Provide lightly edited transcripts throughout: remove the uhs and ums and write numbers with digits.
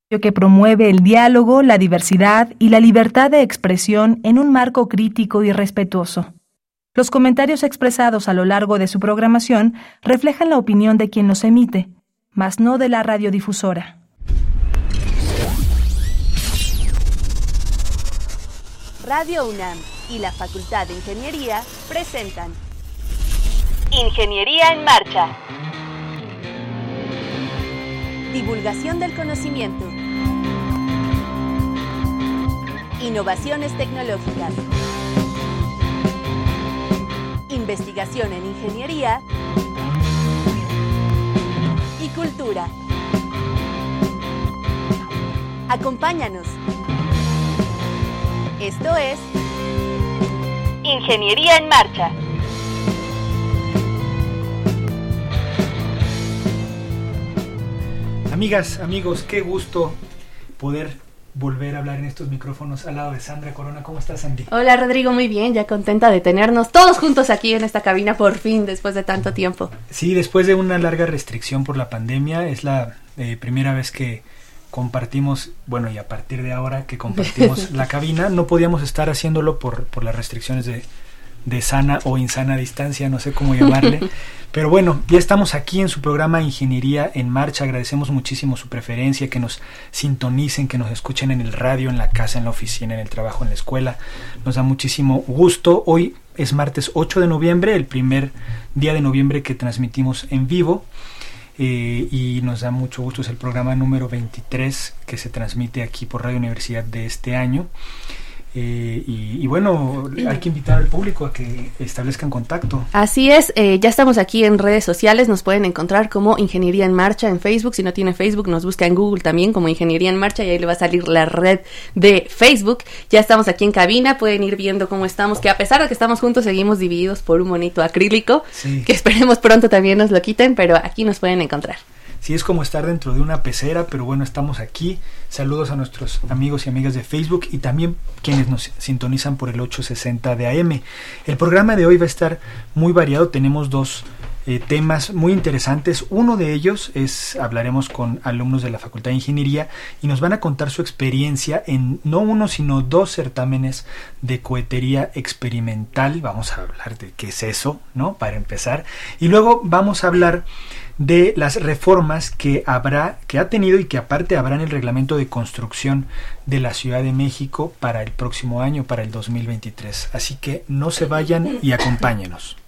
que promueve el diálogo, la diversidad y la libertad de expresión en un marco crítico y respetuoso. Los comentarios expresados a lo largo de su programación reflejan la opinión de quien los emite, mas no de la radiodifusora. Radio UNAM y la Facultad de Ingeniería presentan Ingeniería en Marcha. Divulgación del conocimiento. Innovaciones tecnológicas. Investigación en ingeniería y cultura. Acompáñanos. Esto es Ingeniería en Marcha. Amigas, amigos, qué gusto poder volver a hablar en estos micrófonos al lado de Sandra Corona. ¿Cómo estás, Sandy? Hola, Rodrigo, muy bien, ya contenta de tenernos todos juntos aquí en esta cabina por fin, después de tanto tiempo. Sí, después de una larga restricción por la pandemia, es la primera vez que compartimos, bueno, y a partir de ahora que compartimos la cabina. No podíamos estar haciéndolo por las restricciones de sana o insana distancia, no sé cómo llamarle. Pero bueno, ya estamos aquí en su programa Ingeniería en Marcha. Agradecemos muchísimo su preferencia, que nos sintonicen, que nos escuchen en el radio, en la casa, en la oficina, en el trabajo, en la escuela. Nos da muchísimo gusto. Hoy es martes 8 de noviembre, el primer día de noviembre que transmitimos en vivo. Y nos da mucho gusto, es el programa número 23 que se transmite aquí por Radio Universidad de este año. Y bueno, hay que invitar al público a que establezcan contacto. Así es, ya estamos aquí en redes sociales, nos pueden encontrar como Ingeniería en Marcha en Facebook. Si no tiene Facebook, nos busca en Google también como Ingeniería en Marcha y ahí le va a salir la red de Facebook. Ya estamos aquí en cabina, pueden ir viendo cómo estamos, que a pesar de que estamos juntos, seguimos divididos por un monito acrílico, sí, que esperemos pronto también nos lo quiten, pero aquí nos pueden encontrar. Sí, es como estar dentro de una pecera, pero bueno, estamos aquí. Saludos a nuestros amigos y amigas de Facebook y también quienes nos sintonizan por el 860 de AM. El programa de hoy va a estar muy variado. Tenemos dos temas muy interesantes. Uno de ellos hablaremos con alumnos de la Facultad de Ingeniería y nos van a contar su experiencia en no uno, sino dos certámenes de cohetería experimental. Vamos a hablar de qué es eso, ¿no? Para empezar. Y luego vamos a hablar de las reformas que ha tenido y que aparte habrá en el reglamento de construcción de la Ciudad de México para el próximo año, para el 2023. Así que no se vayan y acompáñenos.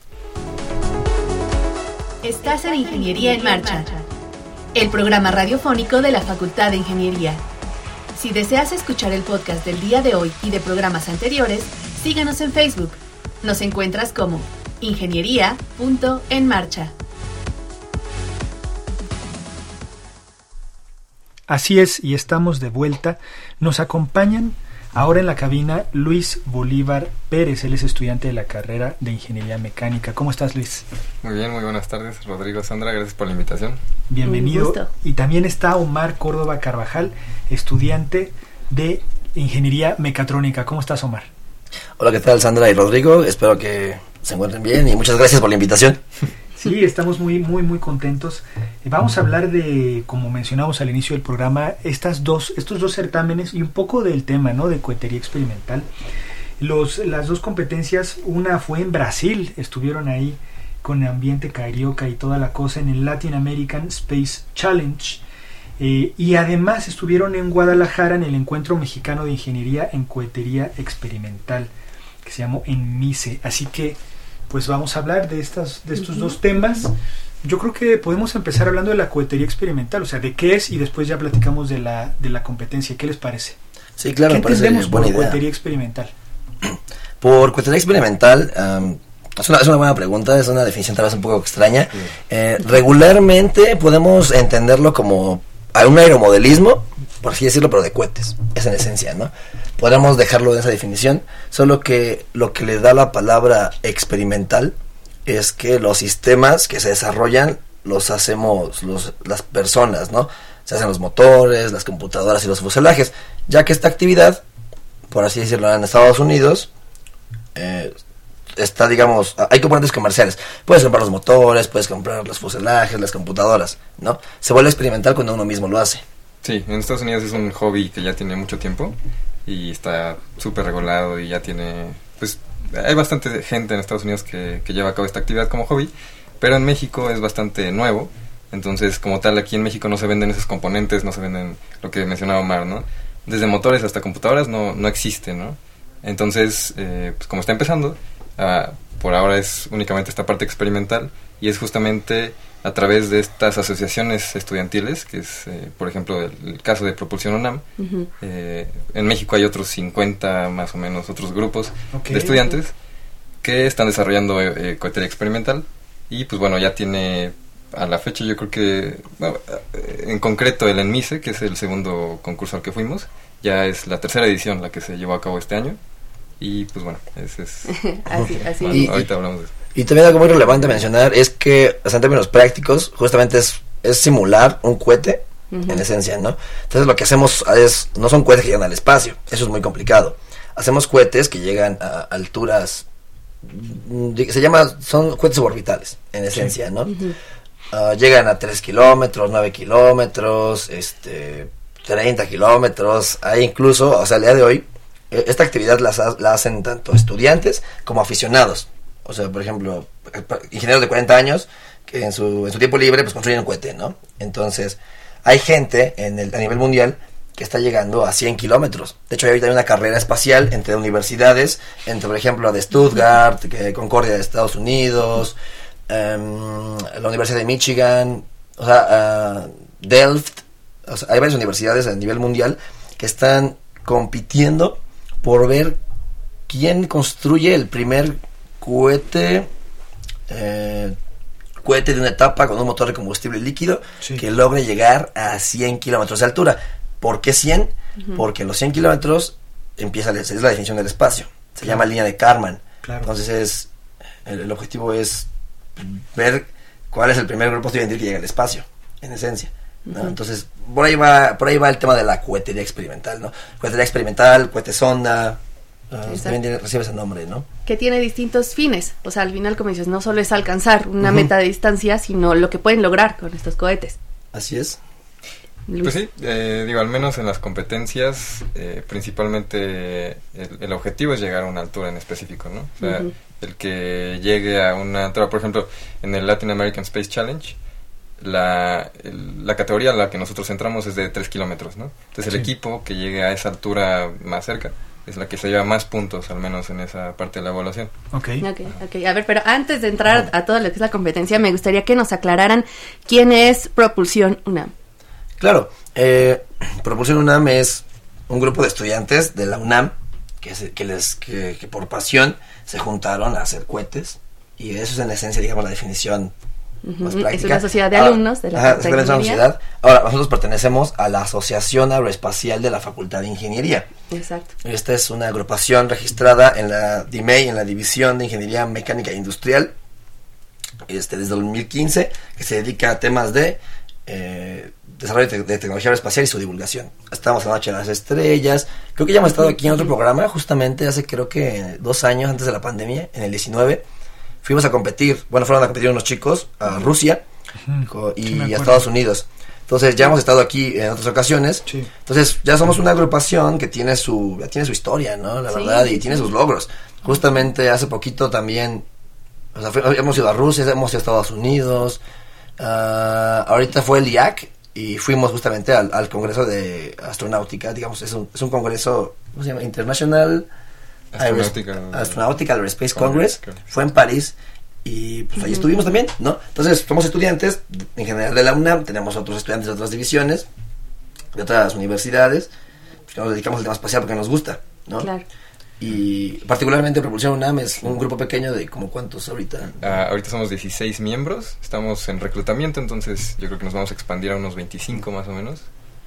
Estás en Ingeniería en Marcha, el programa radiofónico de la Facultad de Ingeniería. Si deseas escuchar el podcast del día de hoy y de programas anteriores, síganos en Facebook. Nos encuentras como ingeniería.enmarcha. Así es, y estamos de vuelta. Nos acompañan ahora en la cabina Luis Bolívar Pérez. Él es estudiante de la carrera de Ingeniería Mecánica. ¿Cómo estás, Luis? Muy bien, muy buenas tardes, Rodrigo, Sandra, gracias por la invitación. Bienvenido. Y también está Omar Córdoba Carvajal, estudiante de Ingeniería Mecatrónica. ¿Cómo estás, Omar? Hola, ¿qué tal, Sandra y Rodrigo? Espero que se encuentren bien y muchas gracias por la invitación. Sí, estamos muy contentos. Vamos a hablar de, como mencionamos al inicio del programa, estos dos certámenes y un poco del tema, ¿no?, de cohetería experimental. Las dos competencias, una fue en Brasil, estuvieron ahí con el ambiente carioca y toda la cosa en el Latin American Space Challenge, y además estuvieron en Guadalajara en el Encuentro Mexicano de Ingeniería en Cohetería Experimental, que se llamó ENMICE. Así que pues vamos a hablar de estos dos temas. Yo creo que podemos empezar hablando de la cohetería experimental, o sea, de qué es, y después ya platicamos de la competencia. ¿Qué les parece? Sí, claro, ¿Qué me parece entendemos buena por idea. Cohetería experimental? Por cohetería experimental, es una buena pregunta, es una definición tal vez un poco extraña. Regularmente podemos entenderlo como un aeromodelismo, por así decirlo, pero de cohetes, es en esencia, ¿no? Podemos dejarlo en esa definición, solo que lo que le da la palabra experimental es que los sistemas que se desarrollan los hacemos las personas, ¿no? Se hacen los motores, las computadoras y los fuselajes, ya que esta actividad, por así decirlo, en Estados Unidos, está, digamos, hay componentes comerciales. Puedes comprar los motores, puedes comprar los fuselajes, las computadoras, ¿no? Se vuelve experimental cuando uno mismo lo hace. Sí, en Estados Unidos es un hobby que ya tiene mucho tiempo y está súper regulado y ya tiene, pues, hay bastante gente en Estados Unidos que lleva a cabo esta actividad como hobby, pero en México es bastante nuevo, entonces como tal aquí en México no se venden esos componentes, no se venden lo que mencionaba Omar, ¿no? Desde motores hasta computadoras no existe, ¿no? Entonces, pues como está empezando, por ahora es únicamente esta parte experimental y es justamente a través de estas asociaciones estudiantiles, que es, por ejemplo, el caso de Propulsión UNAM. En México hay otros 50 más o menos, otros grupos de estudiantes que están desarrollando cohetería experimental y pues bueno, ya tiene a la fecha yo creo que, bueno, en concreto el ENMISE, que es el segundo concurso al que fuimos, ya es la tercera edición la que se llevó a cabo este año y pues bueno, ese es así. Bueno, ahorita hablamos de eso. Y también algo muy relevante mencionar es que, o sea, en términos prácticos, justamente es simular un cohete, en esencia, ¿no? Entonces lo que hacemos no son cohetes que llegan al espacio, eso es muy complicado. Hacemos cohetes que llegan a alturas, son cohetes suborbitales, en esencia, ¿no? Llegan a 3 kilómetros, 9 kilómetros, 30 kilómetros, hay incluso, o sea, al día de hoy, esta actividad la hacen tanto estudiantes como aficionados. O sea, por ejemplo, ingenieros de 40 años que en su tiempo libre pues construyen un cohete, ¿no? Entonces, hay gente a nivel mundial que está llegando a 100 kilómetros. De hecho, ahorita hay una carrera espacial entre universidades, por ejemplo, de Stuttgart, Concordia de Estados Unidos, la Universidad de Michigan, o sea, Delft. O sea, hay varias universidades a nivel mundial que están compitiendo por ver quién construye el primer cohete de una etapa con un motor de combustible líquido que logre llegar a 100 kilómetros de altura. ¿Por qué 100? Porque los 100 kilómetros es la definición del espacio. Se llama línea de Kármán. Entonces el objetivo es ver cuál es el primer grupo estudiantil que llega al espacio, en esencia, ¿no? Entonces por ahí va el tema de la cohetería experimental, ¿no? Cohetería experimental, cohete sonda. También recibe ese nombre, ¿no? Que tiene distintos fines. O sea, al final, como dices, no solo es alcanzar una meta de distancia, sino lo que pueden lograr con estos cohetes. Así es. Luis. Pues sí, digo, al menos en las competencias, principalmente el objetivo es llegar a una altura en específico, ¿no? O sea, el que llegue a una altura, por ejemplo, en el Latin American Space Challenge, la categoría a la que nosotros entramos es de 3 kilómetros, ¿no? Entonces el equipo que llegue a esa altura más cerca es la que se lleva más puntos, al menos en esa parte de la evaluación. Okay. A ver, pero antes de entrar a todo lo que es la competencia, me gustaría que nos aclararan quién es Propulsión UNAM. Claro, Propulsión UNAM es un grupo de estudiantes de la UNAM que por pasión se juntaron a hacer cohetes, y eso es en esencia, digamos, la definición más práctica. Es una sociedad de alumnos de la Facultad de Ingeniería. Ahora, nosotros pertenecemos a la Asociación Aeroespacial de la Facultad de Ingeniería. Exacto. Esta es una agrupación registrada en la DIMEI, en la División de Ingeniería Mecánica e Industrial, desde 2015, que se dedica a temas de desarrollo de tecnología aeroespacial y su divulgación. Estamos en la Noche de las Estrellas. Creo que ya hemos estado aquí en otro programa, justamente hace creo que 2 años antes de la pandemia, en el 19. Fueron a competir unos chicos a Rusia y a Estados Unidos. Entonces ya hemos estado aquí en otras ocasiones. Entonces ya somos una agrupación que tiene su historia, ¿no? La verdad, y tiene sus logros. Justamente hace poquito también, o sea, hemos ido a Rusia, hemos ido a Estados Unidos. Ahorita fue el IAC y fuimos justamente al Congreso de Astronáutica, digamos, es un congreso, ¿cómo se llama? International Astronautical Aerospace Congress. Fue en París y pues ahí estuvimos también, ¿no? Entonces somos estudiantes en general de la UNAM, tenemos otros estudiantes de otras divisiones, de otras universidades, pues, que nos dedicamos al tema espacial porque nos gusta, ¿no? Claro. Y particularmente Propulsión UNAM es un grupo pequeño de como ¿cuántos ahorita? Ahorita somos 16 miembros, estamos en reclutamiento, entonces yo creo que nos vamos a expandir a unos 25 más o menos.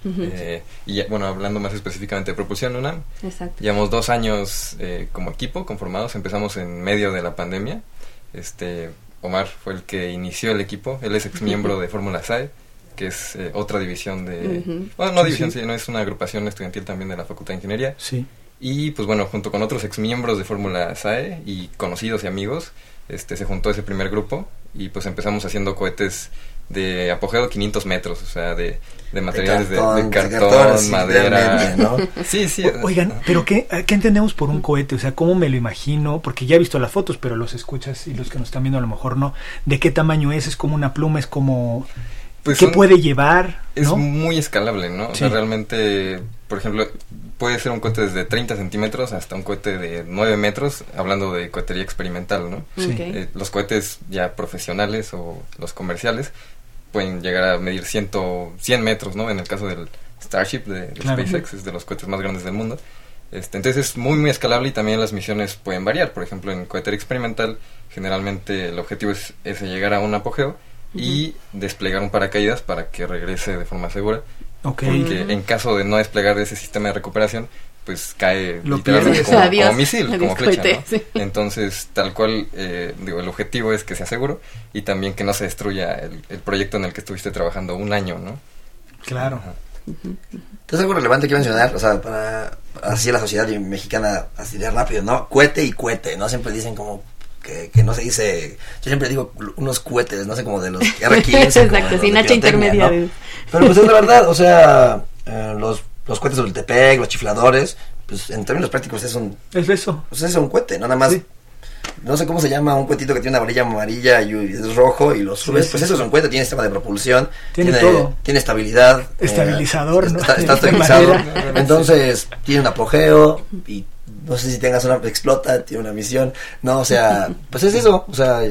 Y bueno, hablando más específicamente de Propulsión UNAM, llevamos 2 años como equipo conformados. Empezamos en medio de la pandemia. Omar fue el que inició el equipo. Él es ex miembro de Fórmula SAE, que es otra división de... Bueno, no división, sino es una agrupación estudiantil también de la Facultad de Ingeniería. Y pues bueno, junto con otros ex miembros de Fórmula SAE y conocidos y amigos, se juntó ese primer grupo y pues empezamos haciendo cohetes de apogeo 500 metros, o sea, de materiales de cartón, sí, madera, ¿no? Sí. Oigan, pero ¿qué entendemos por un cohete? O sea, ¿cómo me lo imagino? Porque ya he visto las fotos, pero los escuchas y los que nos están viendo a lo mejor no. ¿De qué tamaño es? ¿Es como una pluma? ¿Es como...? Pues ¿qué puede llevar? Es ¿no? muy escalable, ¿no? O sea, realmente, por ejemplo, puede ser un cohete desde 30 centímetros hasta un cohete de 9 metros, hablando de cohetería experimental, ¿no? Sí. Okay. Los cohetes ya profesionales o los comerciales pueden llegar a medir 100 metros, ¿no? En el caso del Starship de SpaceX, es de los cohetes más grandes del mundo. Entonces es muy, muy escalable y también las misiones pueden variar. Por ejemplo, en cohetería experimental, generalmente el objetivo es llegar a un apogeo y desplegar un paracaídas para que regrese de forma segura. Porque en caso de no desplegar ese sistema de recuperación, pues cae literalmente como misil, como flecha, ¿no? Sí. Entonces, tal cual, el objetivo es que sea seguro y también que no se destruya el proyecto en el que estuviste trabajando un año, ¿no? Claro. Ajá. Entonces, algo relevante que mencionar, o sea, para así la sociedad mexicana, así de rápido, ¿no? Cohete y cohete, ¿no? Siempre dicen como que no se dice, yo siempre digo unos cohetes, no sé, como de los R15. Exacto, sin H intermedia. ¿no? Pero pues es la verdad, o sea, los cohetes de Tultepec, los chifladores, pues en términos prácticos es un... Es eso. Pues es un cohete, ¿no? Nada más... Sí. No sé cómo se llama un cohetito que tiene una varilla amarilla y es rojo y lo subes, pues eso es un cohete, tiene sistema de propulsión, tiene todo, tiene estabilidad, estabilizador, ¿no? Está estabilizado, entonces tiene un apogeo y no sé si tengas explota, tiene una misión, no, o sea, pues es eso, o sea,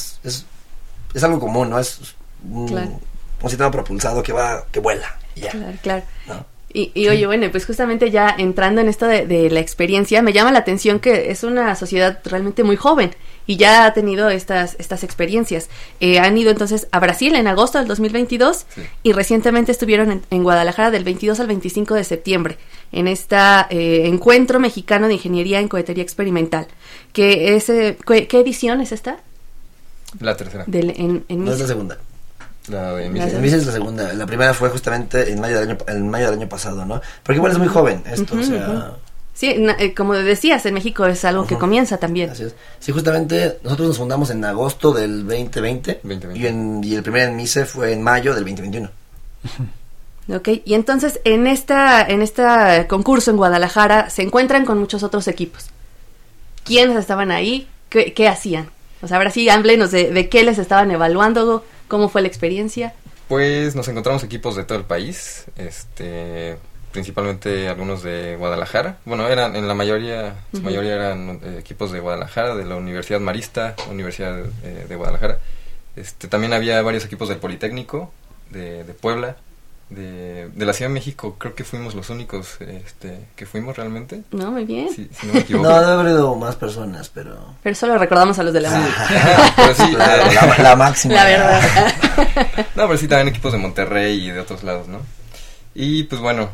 es algo común, ¿no? Es un sistema propulsado que vuela, ya. Claro. ¿No? Y oye, bueno, pues justamente ya entrando en esto de la experiencia, me llama la atención que es una sociedad realmente muy joven y ya ha tenido estas experiencias. Han ido entonces a Brasil en agosto del 2022 y recientemente estuvieron en Guadalajara del 22 al 25 de septiembre en este encuentro mexicano de ingeniería en cohetería experimental. ¿Qué edición es esta? La tercera. No es la segunda. La de MISE es la segunda. La primera fue justamente en mayo del año pasado, ¿no? Porque igual es muy joven esto, o sea... Sí, como decías, en México es algo que comienza también. Así es. Sí, justamente nosotros nos fundamos en agosto del 2020. Y el primer en MISE fue en mayo del 2021. Ok, y entonces en este concurso en Guadalajara se encuentran con muchos otros equipos. ¿Quiénes estaban ahí? ¿Qué hacían? O sea, ahora sí, háblenos de qué les estaban evaluando. ¿Cómo fue la experiencia? Pues nos encontramos equipos de todo el país, principalmente algunos de Guadalajara. Bueno, eran en la mayoría, su mayoría eran equipos de Guadalajara, de la Universidad Marista, Universidad de Guadalajara. También había varios equipos del Politécnico, de Puebla, de la Ciudad de México. Creo que fuimos los únicos que fuimos realmente. No, muy bien. Si no me equivoco. No, debe haber ido más personas, pero solo recordamos a los de la MUNI. Pero sí, la máxima. La verdad. No, pero sí también equipos de Monterrey y de otros lados, ¿no? Y pues bueno,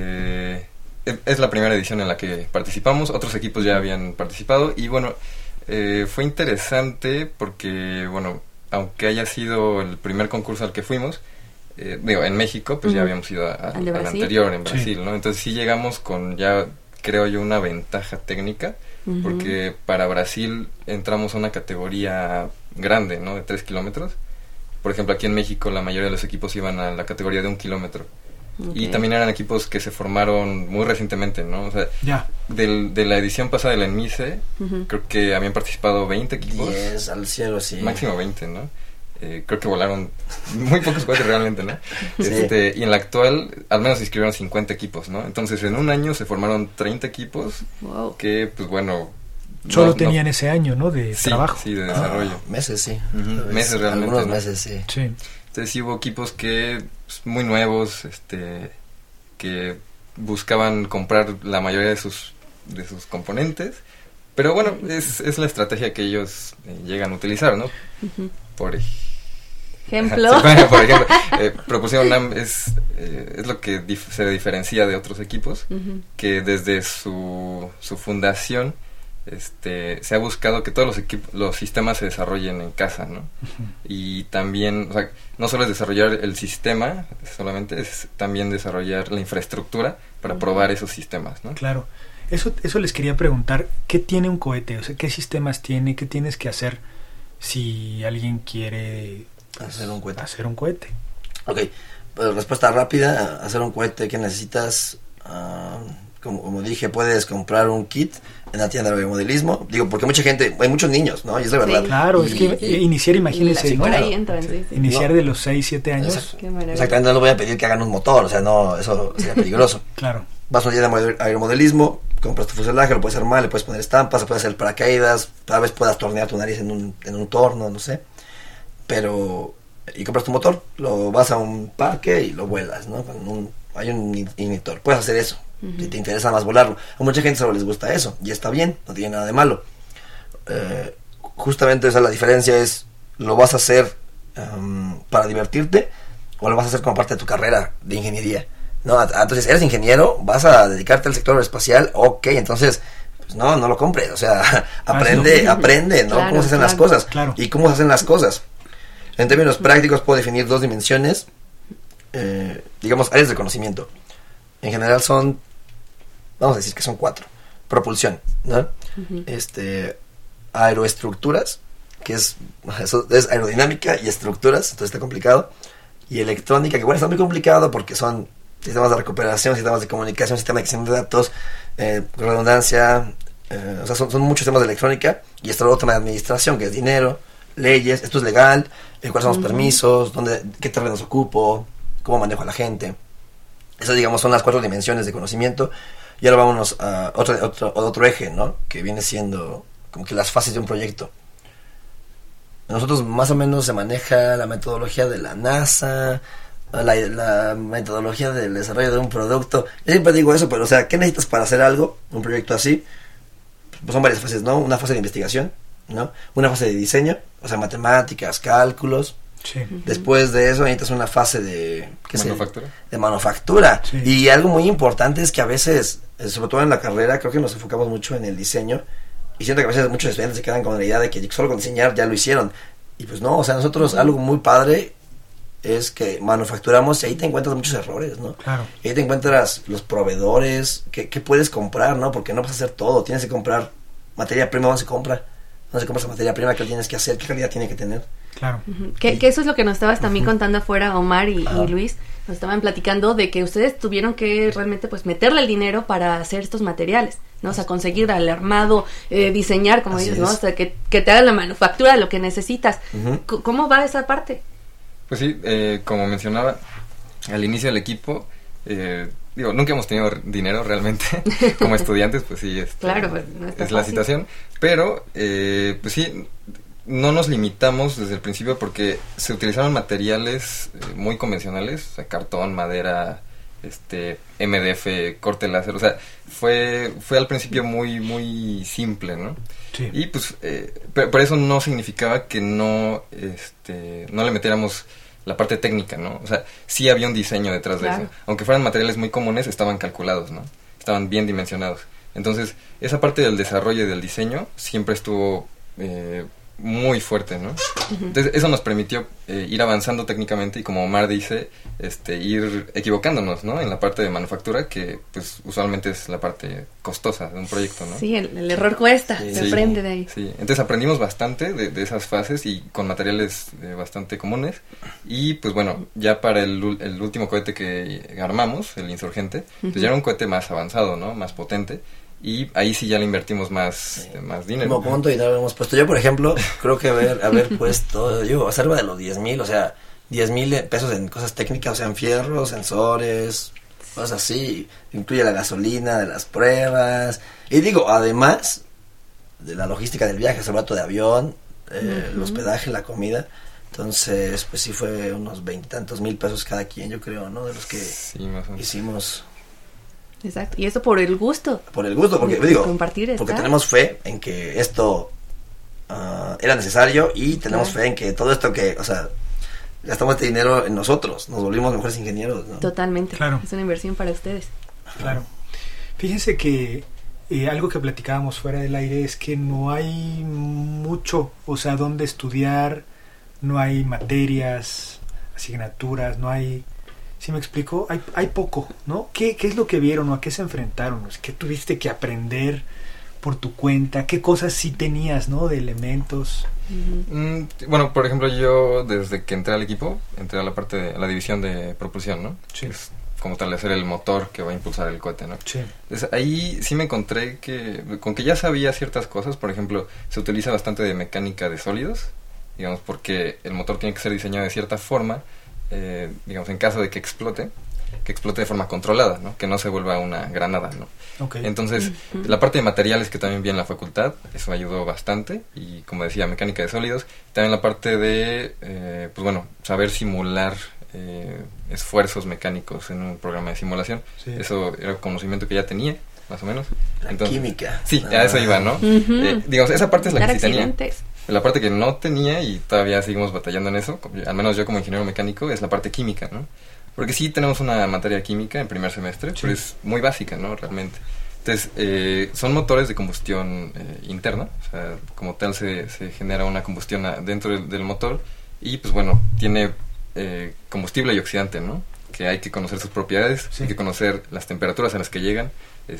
es la primera edición en la que participamos. Otros equipos ya habían participado y bueno, fue interesante porque, bueno, aunque haya sido el primer concurso al que fuimos, en México, pues ya habíamos ido al anterior en Brasil, ¿no? Entonces sí llegamos con ya, creo yo, una ventaja técnica, porque para Brasil entramos a una categoría grande, ¿no? De 3 kilómetros. Por ejemplo, aquí en México la mayoría de los equipos iban a la categoría de 1 kilómetro. Okay. Y también eran equipos que se formaron muy recientemente, ¿no? O sea, de la edición pasada de la ENMISE, creo que habían participado 20 equipos. 10 al cielo, sí. Máximo 20, ¿no? Creo que volaron muy pocos cohetes realmente, ¿no? Sí. Y en la actual, al menos se inscribieron 50 equipos, ¿no? Entonces, en un año se formaron 30 equipos que, pues bueno... Solo tenían ese año, ¿no? De trabajo. Sí, de desarrollo. Meses, sí. Meses realmente. Algunos meses, sí. Entonces, sí hubo equipos que, pues, muy nuevos, que buscaban comprar la mayoría de sus componentes. Pero bueno, es la estrategia que ellos llegan a utilizar, ¿no? Por ejemplo, Propulsión UNAM es lo que se diferencia de otros equipos, que desde su fundación se ha buscado que todos los sistemas se desarrollen en casa, ¿no? Y también, o sea, no solo es desarrollar el sistema, solamente es también desarrollar la infraestructura para probar esos sistemas, ¿no? Claro. Eso les quería preguntar, ¿qué tiene un cohete? O sea, ¿qué sistemas tiene? ¿Qué tienes que hacer si alguien quiere Hacer un cohete. Hacer un cohete. Ok, pues respuesta rápida, hacer un cohete, ¿qué necesitas? Como dije, puedes comprar un kit en la tienda de aeromodelismo. Digo, porque mucha gente, hay muchos niños, ¿no? Y es la verdad. Claro, es que iniciar, imagínense, por ahí entran, iniciar de los 6, 7 años. Exactamente, no les voy a pedir que hagan un motor, o sea, no, eso sería peligroso. Claro. Vas a una tienda de aeromodelismo, compras tu fuselaje, lo puedes armar, le puedes poner estampas, le puedes hacer paracaídas, tal vez puedas tornear tu nariz en un torno, no sé. Pero, y compras tu motor, lo vas a un parque y lo vuelas, ¿no? Hay un ignitor, puedes hacer eso. Si te interesa más volarlo. A mucha gente solo les gusta eso, y está bien, no tiene nada de malo. Justamente esa la diferencia es, ¿lo vas a hacer para divertirte o lo vas a hacer como parte de tu carrera de ingeniería? No, entonces, ¿eres ingeniero? ¿Vas a dedicarte al sector espacial? Ok, entonces, pues no lo compres, o sea, aprende, ¿no? Claro, cómo se hacen las cosas, claro. y cómo se hacen las cosas. En términos prácticos puedo definir 2 dimensiones, digamos, áreas de conocimiento. En general son, vamos a decir que son 4. Propulsión, ¿no? Aeroestructuras, que eso es aerodinámica y estructuras, entonces está complicado. Y electrónica, que bueno, está muy complicado porque son sistemas de recuperación, sistemas de comunicación, sistemas de gestión de datos, redundancia, o sea, son muchos temas de electrónica. Y está el otro tema de administración, que es dinero, leyes, esto es legal, cuáles son los permisos, qué terrenos ocupo, cómo manejo a la gente. Esas, digamos, son las 4 dimensiones de conocimiento. Y ahora vámonos a otro eje, ¿no? Que viene siendo como que las fases de un proyecto. Nosotros más o menos se maneja la metodología de la NASA, la metodología del desarrollo de un producto. Yo siempre digo eso, pero o sea, ¿qué necesitas para hacer algo? Un proyecto así. Pues son varias fases, ¿no? Una fase de investigación, ¿no? Una fase de diseño, o sea, matemáticas, cálculos. Sí. Después de eso necesitas una fase de manufactura. De manufactura. Sí. Y algo muy importante es que a veces, sobre todo en la carrera, creo que nos enfocamos mucho en el diseño. Y siento que a veces muchos estudiantes se quedan con la idea de que solo con diseñar ya lo hicieron. Y pues no, o sea, nosotros algo muy padre es que manufacturamos y ahí te encuentras muchos errores, ¿no? Claro. Y ahí te encuentras los proveedores, qué puedes comprar, ¿no? Porque no vas a hacer todo, tienes que comprar materia prima, ¿dónde se compra? ¿Dónde se compra esa materia prima? ¿Qué tienes que hacer? ¿Qué calidad tiene que tener? Claro. Que eso es lo que nos estabas también contando afuera, Omar y Luis. Nos estaban platicando de que ustedes tuvieron que realmente pues meterle el dinero para hacer estos materiales, ¿no? O sea, conseguir el armado, diseñar, como dices, ¿no? O sea, que te hagan la manufactura, lo que necesitas. ¿Cómo va esa parte? Pues sí, como mencionaba, al inicio del equipo, nunca hemos tenido dinero realmente, como estudiantes, pues sí, claro, pues, no está es la fácil. situación, pero pues sí, no nos limitamos desde el principio porque se utilizaron materiales muy convencionales, o sea, cartón, madera, MDF, corte láser, o sea, fue al principio muy muy simple, ¿no? Sí. Y pues pero eso no significaba que no le metiéramos la parte técnica, ¿no? O sea, sí había un diseño detrás de eso. Aunque fueran materiales muy comunes, estaban calculados, ¿no? Estaban bien dimensionados. Entonces, esa parte del desarrollo y del diseño siempre estuvo muy fuerte, ¿no? Entonces, eso nos permitió ir avanzando técnicamente y, como Omar dice, ir equivocándonos, ¿no? En la parte de manufactura, que pues usualmente es la parte costosa de un proyecto, ¿no? Sí, el error cuesta, se aprende de ahí. Sí, entonces aprendimos bastante de esas fases y con materiales bastante comunes. Y pues bueno, ya para el último cohete que armamos, el Insurgente, pues ya era un cohete más avanzado, ¿no? Más potente. Y ahí sí ya le invertimos más dinero. Como cuánto dinero hemos puesto. Yo, por ejemplo, creo que haber puesto, arriba de los 10,000, o sea, 10,000 pesos en cosas técnicas, o sea, en fierros, sensores, cosas así. Incluye la gasolina de las pruebas. Y digo, además de la logística del viaje, el rato de avión, el hospedaje, la comida. Entonces, pues sí fue unos 20 y tantos mil pesos cada quien, yo creo, ¿no? De los que hicimos. Exacto, y eso por el gusto. Por el gusto, porque compartir porque tenemos fe en que esto era necesario y tenemos fe en que todo esto o sea, gastamos este dinero en nosotros, nos volvimos mejores ingenieros, ¿no? Totalmente, claro. Es una inversión para ustedes. Claro. Fíjense que algo que platicábamos fuera del aire es que no hay mucho, o sea, dónde estudiar, no hay materias, asignaturas, no hay... ¿Sí me explico? Hay poco, ¿no? ¿Qué es lo que vieron o a qué se enfrentaron? ¿Qué tuviste que aprender por tu cuenta? ¿Qué cosas sí tenías, no? De elementos. Bueno, por ejemplo, yo desde que entré al equipo, entré a la parte de la división de propulsión, ¿no? Sí. Es como tal de hacer el motor que va a impulsar el cohete, ¿no? Sí. Entonces, ahí sí me encontré con que ya sabía ciertas cosas. Por ejemplo, se utiliza bastante de mecánica de sólidos, digamos, porque el motor tiene que ser diseñado de cierta forma, digamos, en caso de que explote de forma controlada, ¿no? Que no se vuelva una granada, ¿no? Okay. Entonces, la parte de materiales que también vi en la facultad, eso ayudó bastante, y como decía, mecánica de sólidos, también la parte de, pues bueno, saber simular esfuerzos mecánicos en un programa de simulación. Sí. Eso era conocimiento que ya tenía, más o menos. Entonces, química. Sí, a eso iba, ¿no? Digamos, esa parte es la que sí tenía. La parte que no tenía, y todavía seguimos batallando en eso, al menos yo como ingeniero mecánico, es la parte química, ¿no? Porque sí tenemos una materia química en primer semestre, pero es muy básica, ¿no? Realmente. Entonces, son motores de combustión interna, o sea, como tal se genera una combustión dentro del motor, y pues bueno, tiene combustible y oxidante, ¿no? Que hay que conocer sus propiedades, hay que conocer las temperaturas a las que llegan,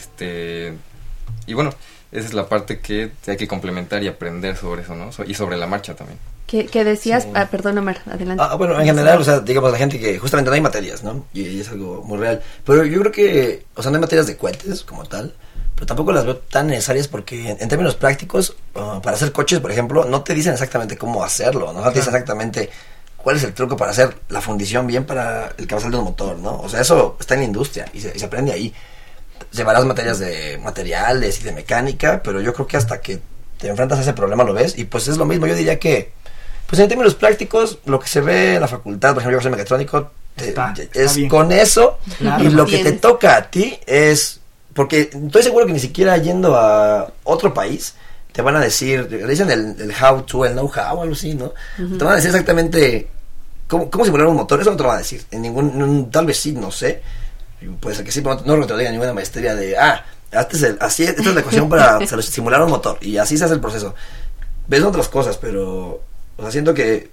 y bueno, esa es la parte que hay que complementar y aprender sobre eso, ¿no? Y sobre la marcha también. ¿Qué decías? Sí. Perdón, Omar, adelante. Bueno, en general, o sea, digamos, la gente que justamente no hay materias, ¿no? Y es algo muy real. Pero yo creo que, o sea, no hay materias de cohetes como tal, pero tampoco las veo tan necesarias porque en términos prácticos, para hacer coches, por ejemplo, no te dicen exactamente cómo hacerlo, no te dicen exactamente cuál es el truco para hacer la fundición bien para el cabezal de un motor, ¿no? O sea, eso está en la industria y se aprende ahí. Llevarás materias de materiales y de mecánica, pero yo creo que hasta que te enfrentas a ese problema lo ves, y pues es lo mismo. Yo diría que pues en términos prácticos, lo que se ve en la facultad, por ejemplo, yo que soy mecatrónico, es bien. Con eso, claro, y lo que te toca a ti es, porque estoy seguro que ni siquiera yendo a otro país, te van a decir, le dicen el how to, el know-how, algo así, ¿no? Te van a decir exactamente cómo simular un motor, eso no te lo van a decir, en tal vez sí, no sé, puede ser que sí, pero no creo que te lo diga ninguna maestría de, esta es la ecuación para simular un motor, y así se hace el proceso. Ves otras cosas, pero... O sea, siento que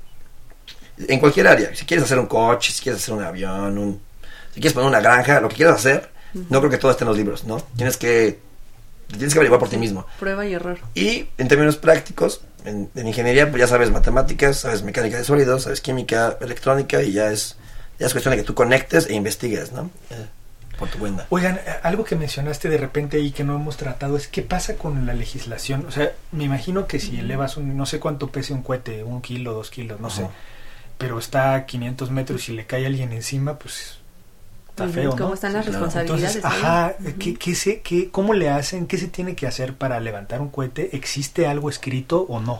en cualquier área, si quieres hacer un coche, si quieres hacer un avión, si quieres poner una granja, lo que quieras hacer, no creo que todo esté en los libros, ¿no? Tienes que averiguar por ti mismo. Prueba y error. Y en términos prácticos, en ingeniería, pues ya sabes matemáticas, sabes mecánica de sólidos, sabes química, electrónica, y ya es cuestión de que tú conectes e investigues, ¿no? Por tu cuenta. Oigan, algo que mencionaste de repente ahí que no hemos tratado es qué pasa con la legislación. O sea, me imagino que si elevas no sé cuánto pese un cohete, 1 kilo, 2 kilos, no sé, pero está a 500 metros y le cae alguien encima, pues está feo, ¿no? ¿Cómo están las responsabilidades? Entonces, ¿cómo le hacen? ¿Qué se tiene que hacer para levantar un cohete? ¿Existe algo escrito o no?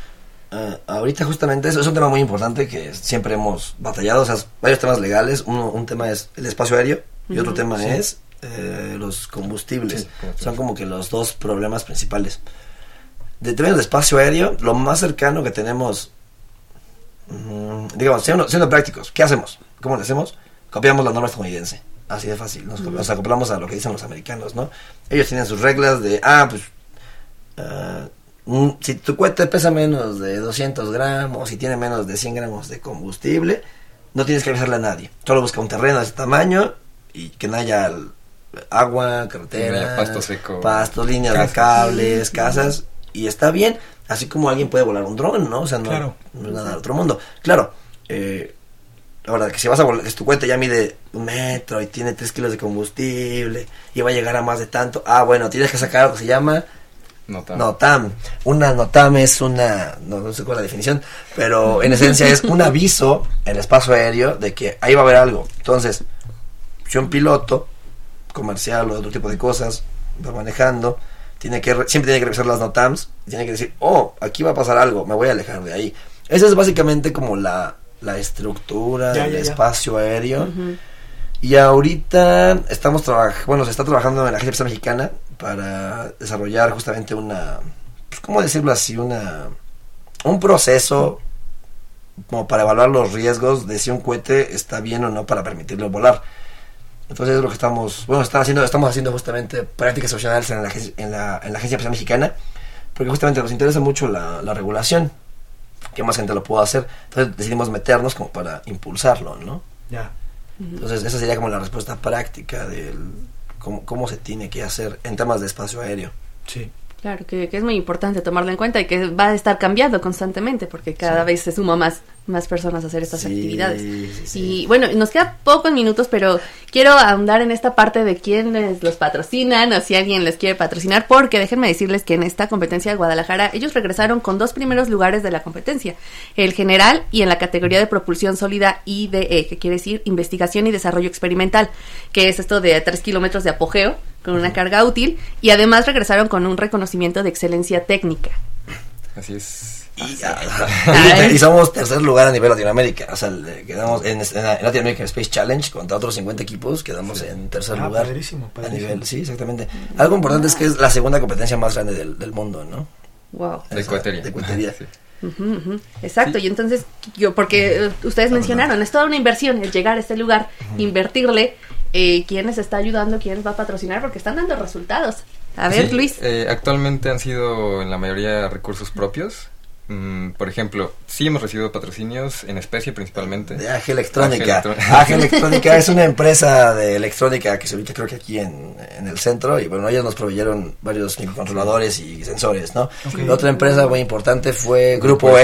Ahorita justamente eso es un tema muy importante que siempre hemos batallado, o sea, varios temas legales. Un tema es el espacio aéreo y otro tema es los combustibles. Son como que los dos problemas principales. De términos de espacio aéreo, lo más cercano que tenemos, digamos, siendo prácticos, ¿qué hacemos? ¿Cómo lo hacemos? Copiamos la norma estadounidense, así de fácil, nos acoplamos a lo que dicen los americanos, ¿no? Ellos tienen sus reglas de, si tu cohete pesa menos de 200 gramos y tiene menos de 100 gramos de combustible, no tienes que avisarle a nadie. Solo busca un terreno de ese tamaño y que no haya agua, carretera, pasto seco, pastos, líneas de cables, casas, y está bien. Así como alguien puede volar un dron, ¿no? O sea, no es nada del otro mundo. Claro, ahora que si vas a volar, tu cohete ya mide 1 metro y tiene 3 kilos de combustible y va a llegar a más de tanto, bueno, tienes que sacar lo que se llama NOTAM. Una NOTAM es una, no sé cuál es la definición, pero en esencia es un aviso en el espacio aéreo de que ahí va a haber algo. Entonces, si un piloto comercial o otro tipo de cosas va manejando, siempre tiene que revisar las NOTAMs y tiene que decir, aquí va a pasar algo, me voy a alejar de ahí. Esa es básicamente como la estructura del espacio aéreo. Y ahorita se está trabajando en la Agencia Espacial Mexicana para desarrollar justamente ¿cómo decirlo así? Un proceso como para evaluar los riesgos de si un cohete está bien o no para permitirlo volar. Entonces es lo que estamos haciendo justamente prácticas opcionales en la Agencia Espacial Mexicana, porque justamente nos interesa mucho la regulación, que más gente lo pueda hacer. Entonces decidimos meternos como para impulsarlo, ¿no? Ya. Entonces esa sería como la respuesta práctica del cómo se tiene que hacer en temas de espacio aéreo. Sí. Claro, que es muy importante tomarlo en cuenta y que va a estar cambiando constantemente porque cada vez se suma más personas a hacer estas actividades. Y bueno, nos quedan pocos minutos, pero quiero ahondar en esta parte de quiénes los patrocinan o si alguien les quiere patrocinar, porque déjenme decirles que en esta competencia de Guadalajara ellos regresaron con 2 primeros lugares de la competencia, el general y en la categoría de propulsión sólida IDE, que quiere decir investigación y desarrollo experimental, que es esto de 3 kilómetros de apogeo con una carga útil, y además regresaron con un reconocimiento de excelencia técnica. Así es. Y somos tercer lugar a nivel Latinoamérica. O sea, quedamos en Latin American Space Challenge contra otros 50 equipos, quedamos en tercer lugar. Padrísimo. A nivel, sí, exactamente. Algo importante es que es la segunda competencia más grande del mundo, ¿no? Wow. De cohetería. Sí. Exacto, sí. Y entonces, porque ustedes mencionaron, es toda una inversión el llegar a este lugar, invertirle. ¿Quién les está ayudando? ¿Quién les va a patrocinar? Porque están dando resultados. A ver, Luis. Actualmente han sido en la mayoría recursos propios. Por ejemplo, sí hemos recibido patrocinios en especie principalmente. De AG Electrónica. AG Electrónica es una empresa de electrónica que se ubica creo que aquí en el centro. Y bueno, ellos nos proveyeron varios microcontroladores y sensores, ¿no? Okay. Otra empresa muy importante fue Grupo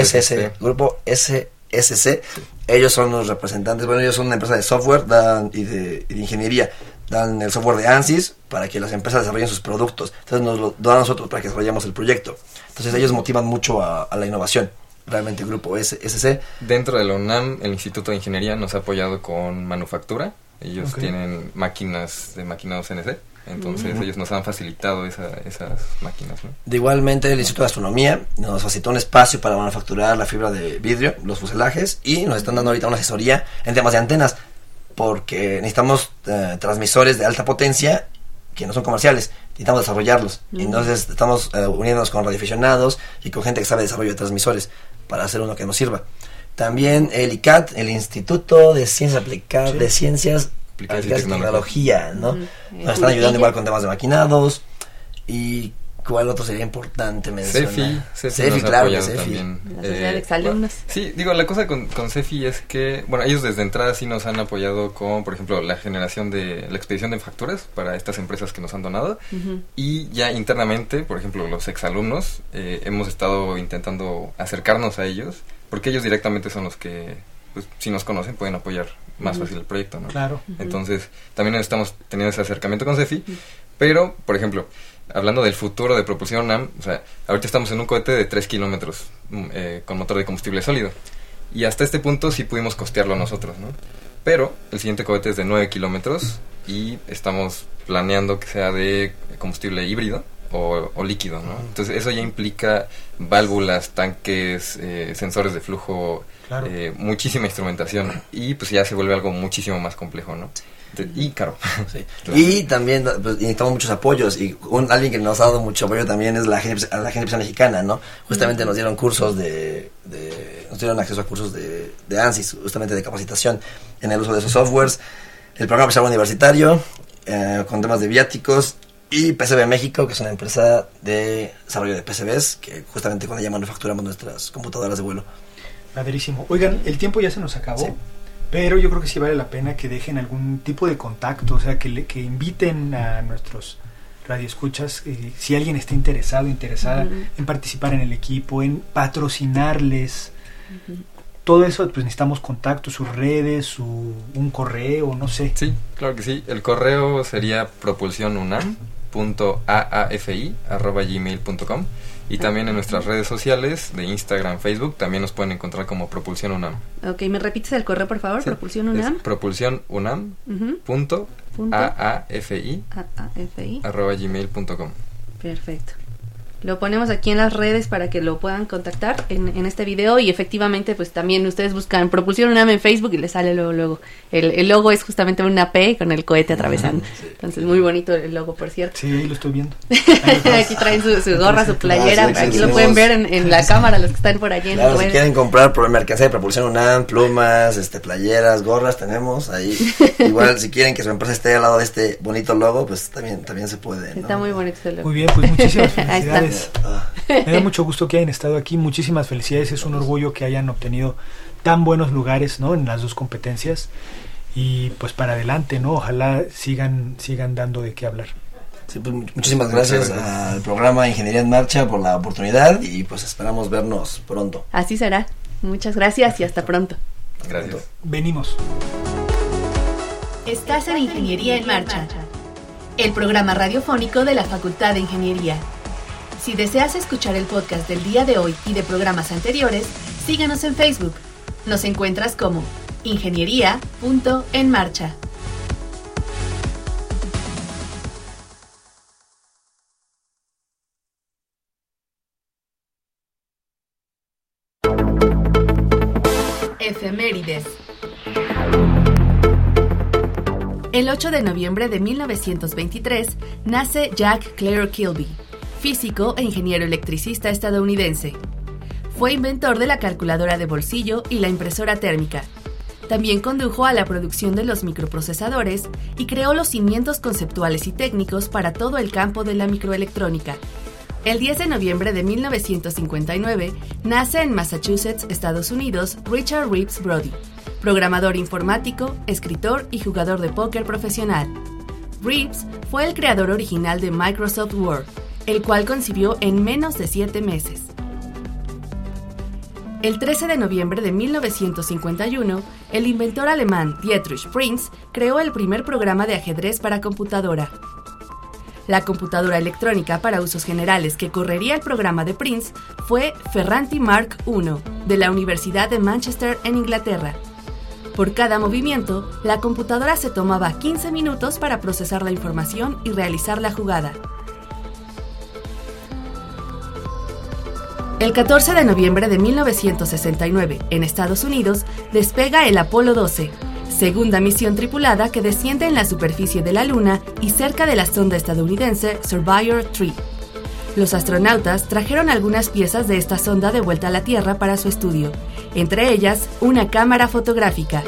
SSC. Ellos son los representantes, bueno, ellos son una empresa de software y de ingeniería, dan el software de ANSYS para que las empresas desarrollen sus productos, entonces nos lo dan a nosotros para que desarrollemos el proyecto, entonces ellos motivan mucho a la innovación, realmente el Grupo SSC. Dentro de la UNAM, el Instituto de Ingeniería nos ha apoyado con manufactura, ellos tienen máquinas de maquinado CNC, entonces ellos nos han facilitado esas máquinas, ¿no? De igualmente el Instituto de Astronomía nos facilitó un espacio para manufacturar la fibra de vidrio, los fuselajes, y nos están dando ahorita una asesoría en temas de antenas, porque necesitamos transmisores de alta potencia que no son comerciales, necesitamos desarrollarlos, entonces estamos uniéndonos con radioaficionados y con gente que sabe desarrollo de transmisores para hacer uno que nos sirva. También el ICAT, el Instituto de Ciencias Aplicadas, de Ciencias Aplicadas y Tecnología, ¿no? Nos están ayudando igual con temas de maquinados. ¿Y cuál otro sería importante mencionar? CEFI, claro, CEFI también. La sociedad de exalumnos. Sí, digo, la cosa con CEFI es que, bueno, ellos desde entrada sí nos han apoyado con, por ejemplo, la generación de la expedición de facturas para estas empresas que nos han donado. Y ya internamente, por ejemplo, los exalumnos, hemos estado intentando acercarnos a ellos, porque ellos directamente son los que, pues, si nos conocen, pueden apoyar más fácil el proyecto, ¿no? Claro. Entonces, también estamos teniendo ese acercamiento con CEFI, pero, por ejemplo, hablando del futuro de propulsión UNAM, o sea, ahorita estamos en un cohete de 3 kilómetros con motor de combustible sólido, y hasta este punto sí pudimos costearlo nosotros, ¿no? Pero el siguiente cohete es de 9 kilómetros y estamos planeando que sea de combustible híbrido o líquido, ¿no? Entonces eso ya implica válvulas, tanques, sensores de flujo, claro, muchísima instrumentación, y pues ya se vuelve algo muchísimo más complejo, ¿no? Y caro. Sí. Claro. Y también pues, necesitamos muchos apoyos, y alguien que nos ha dado mucho apoyo también es la Agencia Espacial Mexicana, ¿no? Justamente nos dieron cursos nos dieron acceso a cursos de ANSYS, justamente de capacitación en el uso de esos softwares, el programa especial universitario, con temas de viáticos, y PCB México, que es una empresa de desarrollo de PCBs, que justamente con ella manufacturamos nuestras computadoras de vuelo. Padrísimo. Oigan, el tiempo ya se nos acabó. Sí. Pero yo creo que sí vale la pena que dejen algún tipo de contacto, o sea, que inviten a nuestros radioescuchas, si alguien está interesada en participar en el equipo, en patrocinarles, todo eso, pues necesitamos contacto, sus redes, un correo, no sé. Sí, claro que sí. El correo sería propulsionunam.aafi@gmail.com. Y también en nuestras redes sociales de Instagram, Facebook, también nos pueden encontrar como Propulsión UNAM. Ok, ¿me repites el correo, por favor? Sí, Propulsión UNAM. propulsionunam.aafi@gmail.com. Perfecto. Lo ponemos aquí en las redes para que lo puedan contactar en este video, y efectivamente pues también ustedes buscan Propulsión UNAM en Facebook y les sale luego. El logo es justamente una P con el cohete atravesando. Sí. Entonces muy bonito el logo, por cierto. Sí, ahí lo estoy viendo. Aquí traen su gorra, su playera, aquí lo pueden ver en la cámara los que están por allí. Claro, si quieren comprar mercancía de Propulsión UNAM, plumas, playeras, gorras, tenemos ahí. Igual si quieren que su empresa esté al lado de este bonito logo, pues también se puede, ¿no? Está muy bonito el logo. Muy bien, pues muchísimas felicidades. Me da mucho gusto que hayan estado aquí, muchísimas felicidades, es un orgullo que hayan obtenido tan buenos lugares, ¿no?, en las dos competencias, y pues para adelante, ¿no? Ojalá sigan dando de qué hablar. Sí, pues, muchísimas gracias al programa Ingeniería en Marcha por la oportunidad y pues esperamos vernos pronto. Así será. Muchas gracias y hasta pronto. Gracias. Venimos. Estás en Ingeniería en Marcha, el programa radiofónico de la Facultad de Ingeniería. Si deseas escuchar el podcast del día de hoy y de programas anteriores, síganos en Facebook. Nos encuentras como ingeniería.enmarcha. Efemérides. El 8 de noviembre de 1923 nace Jack Clare Kilby, físico e ingeniero electricista estadounidense. Fue inventor de la calculadora de bolsillo y la impresora térmica. También condujo a la producción de los microprocesadores y creó los cimientos conceptuales y técnicos para todo el campo de la microelectrónica. El 10 de noviembre de 1959 nace en Massachusetts, Estados Unidos, Richard Reeves Brody, programador informático, escritor y jugador de póker profesional. Reeves fue el creador original de Microsoft Word, el cual concibió en menos de 7 meses. El 13 de noviembre de 1951, el inventor alemán Dietrich Prinz creó el primer programa de ajedrez para computadora. La computadora electrónica para usos generales que correría el programa de Prinz fue Ferranti Mark I, de la Universidad de Manchester en Inglaterra. Por cada movimiento, la computadora se tomaba 15 minutos para procesar la información y realizar la jugada. El 14 de noviembre de 1969, en Estados Unidos, despega el Apolo 12, segunda misión tripulada que desciende en la superficie de la Luna y cerca de la sonda estadounidense Surveyor 3. Los astronautas trajeron algunas piezas de esta sonda de vuelta a la Tierra para su estudio, entre ellas una cámara fotográfica.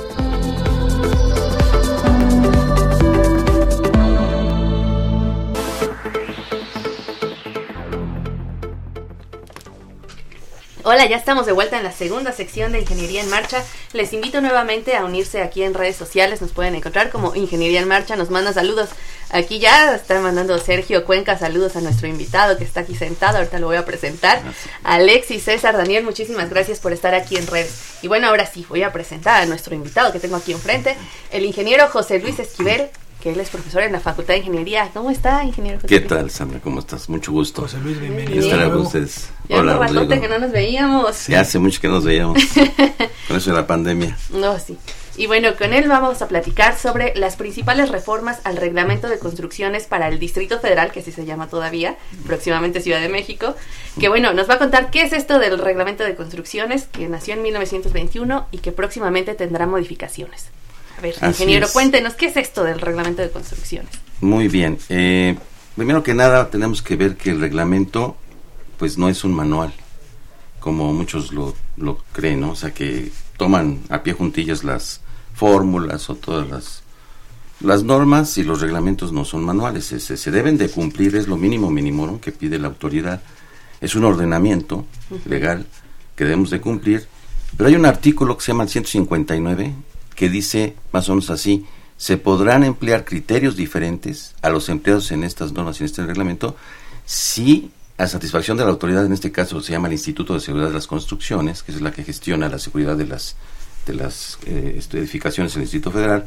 Hola, ya estamos de vuelta en la segunda sección de Ingeniería en Marcha. Les invito nuevamente a unirse aquí en redes sociales. Nos pueden encontrar como Ingeniería en Marcha. Nos manda saludos. Aquí ya está mandando Sergio Cuenca saludos a nuestro invitado que está aquí sentado. Ahorita lo voy a presentar. Alexis, César, Daniel, muchísimas gracias por estar aquí en redes. Y bueno, ahora sí, voy a presentar a nuestro invitado que tengo aquí enfrente, el ingeniero José Luis Esquivel, que él es profesor en la Facultad de Ingeniería. ¿Cómo está, ingeniero José Luis? ¿Qué tal, Sandra? ¿Cómo estás? Mucho gusto. José Luis, bienvenido. Estar con ustedes. Ya Hola, un ratote Rodrigo. que no nos veíamos. Sí, hace mucho que nos veíamos. Con eso de la pandemia. No, sí. Y bueno, con él vamos a platicar sobre las principales reformas al reglamento de construcciones para el Distrito Federal, que así se llama todavía, próximamente Ciudad de México, que bueno, nos va a contar qué es esto del reglamento de construcciones, que nació en 1921 y que próximamente tendrá modificaciones. A ver, Así ingeniero, es. cuéntenos, ¿qué es esto del reglamento de construcciones? Muy bien. Primero que nada, tenemos que ver que el reglamento, pues no es un manual, como muchos lo creen, ¿no? O sea, que toman a pie juntillas las fórmulas o todas las normas, y los reglamentos no son manuales. Se deben de cumplir, es lo mínimo mínimo que pide la autoridad. Es un ordenamiento legal que debemos de cumplir. Pero hay un artículo que se llama el 159 que dice más o menos así: se podrán emplear criterios diferentes a los empleados en estas normas y en este reglamento si a satisfacción de la autoridad, en este caso se llama el Instituto de Seguridad de las Construcciones, que es la que gestiona la seguridad de las edificaciones en el Distrito Federal,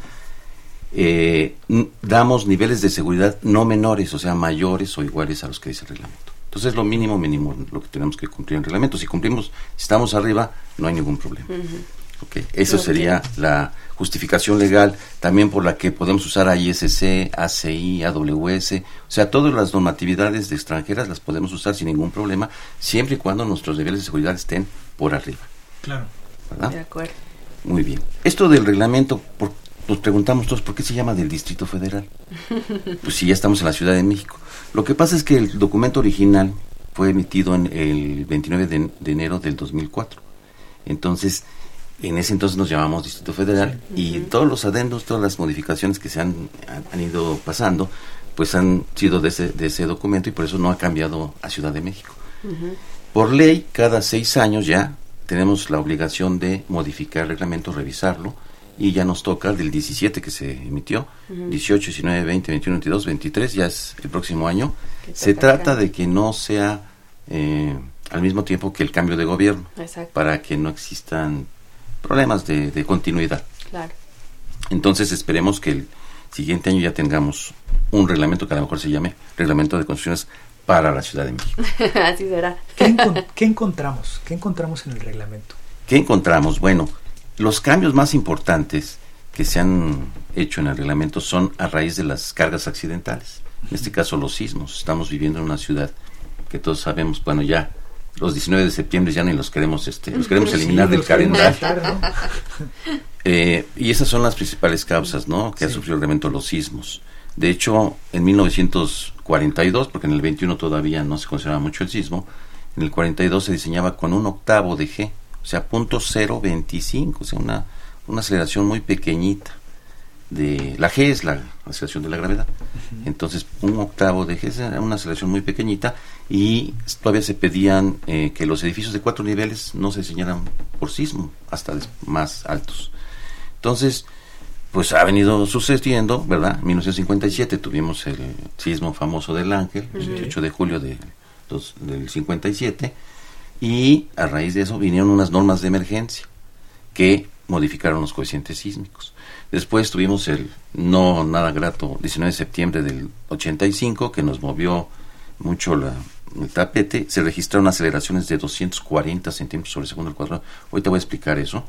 damos niveles de seguridad no menores, o sea, mayores o iguales a los que dice el reglamento. Entonces, lo mínimo lo que tenemos que cumplir en el reglamento. Si cumplimos, si estamos arriba, no hay ningún problema. Okay. Eso sería la justificación legal, también por la que podemos usar ISC, ACI, AWS, o sea, todas las normatividades de extranjeras las podemos usar sin ningún problema, siempre y cuando nuestros niveles de seguridad estén por arriba. Claro. ¿Verdad? De acuerdo. Muy bien. Esto del reglamento, nos preguntamos todos, ¿por qué se llama del Distrito Federal? Pues si ya estamos en la Ciudad de México. Lo que pasa es que el documento original fue emitido en el 29 de enero del 2004. Entonces, en ese entonces nos llamamos Distrito Federal, y todos los adendos, todas las modificaciones que se han ido pasando, pues han sido de ese documento, y por eso no ha cambiado a Ciudad de México. Por ley, cada 6 años ya tenemos la obligación de modificar el reglamento, revisarlo y ya nos toca el del 17 que se emitió, 18, 19, 20, 21, 22, 23, ya es el próximo año. Se trata de que no sea al mismo tiempo que el cambio de gobierno, para que no existan problemas de continuidad. Claro. Entonces esperemos que el siguiente año ya tengamos un reglamento que a lo mejor se llame Reglamento de Construcciones para la Ciudad de México. Así será. ¿Qué encontramos? ¿Qué encontramos en el reglamento? ¿Qué encontramos? Bueno, los cambios más importantes que se han hecho en el reglamento son a raíz de las cargas accidentales. En este caso, los sismos. Estamos viviendo en una ciudad que todos sabemos, bueno, ya los 19 de septiembre ya ni los queremos eliminar del calendario. Y esas son las principales causas, ¿no?, que ha sufrido el reglamento, los sismos. De hecho, en 1942, porque en el 21 todavía no se consideraba mucho el sismo, en el 42 se diseñaba con 1/8 de G, o sea, 0.025, o sea, una aceleración muy pequeñita. La G es la aceleración de la gravedad. Entonces, 1/8 de G es una aceleración muy pequeñita, y todavía se pedían que los edificios de 4 niveles no se diseñaran por sismo, hasta más altos. Entonces, pues ha venido sucediendo, ¿verdad? En 1957 tuvimos el sismo famoso del Ángel, el 28 de julio del 57, y a raíz de eso vinieron unas normas de emergencia que modificaron los coeficientes sísmicos. Después tuvimos el no nada grato 19 de septiembre del 85, que nos movió mucho el tapete. Se registraron aceleraciones de 240 centímetros sobre segundo al cuadrado. Ahorita voy a explicar eso.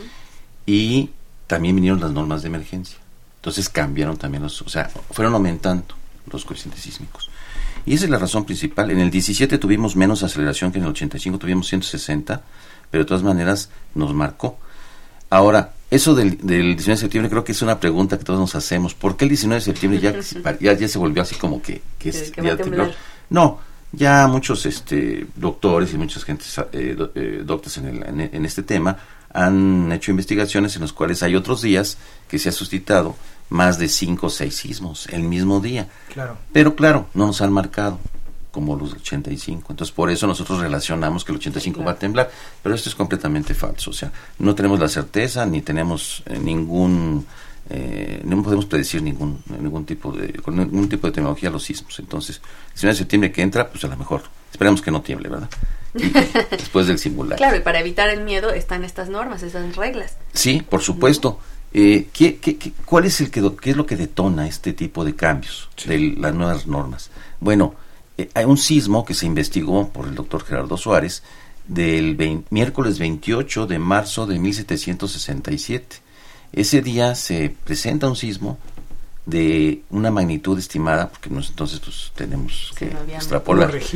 Y también vinieron las normas de emergencia. Entonces cambiaron también fueron aumentando los coeficientes sísmicos. Y esa es la razón principal. En el 17 tuvimos menos aceleración que en el 85, tuvimos 160, pero de todas maneras nos marcó. Ahora, eso del 19 de septiembre creo que es una pregunta que todos nos hacemos. ¿Por qué el 19 de septiembre ya se volvió así como que es día temblor? No, ya muchos doctores y muchas gentes doctores en este tema han hecho investigaciones en las cuales hay otros días que se ha suscitado más de 5 o 6 sismos el mismo día. Claro. Pero claro, no nos han marcado como los 85. Entonces, por eso nosotros relacionamos que el 85 va a temblar. Pero esto es completamente falso. O sea, no tenemos la certeza, ni tenemos no podemos predecir ningún tipo de tecnología los sismos. Entonces, el 19 de septiembre que entra, pues a lo mejor esperemos que no tiemble, ¿verdad? Y después del simulacro. Claro, y para evitar el miedo están estas normas, estas reglas. Sí, por supuesto. ¿Cuál es qué es lo que detona este tipo de cambios de las nuevas normas? Bueno, hay un sismo que se investigó por el doctor Gerardo Suárez del miércoles 28 de marzo de 1767. Ese día se presenta un sismo de una magnitud estimada, porque entonces pues tenemos que extrapolar, de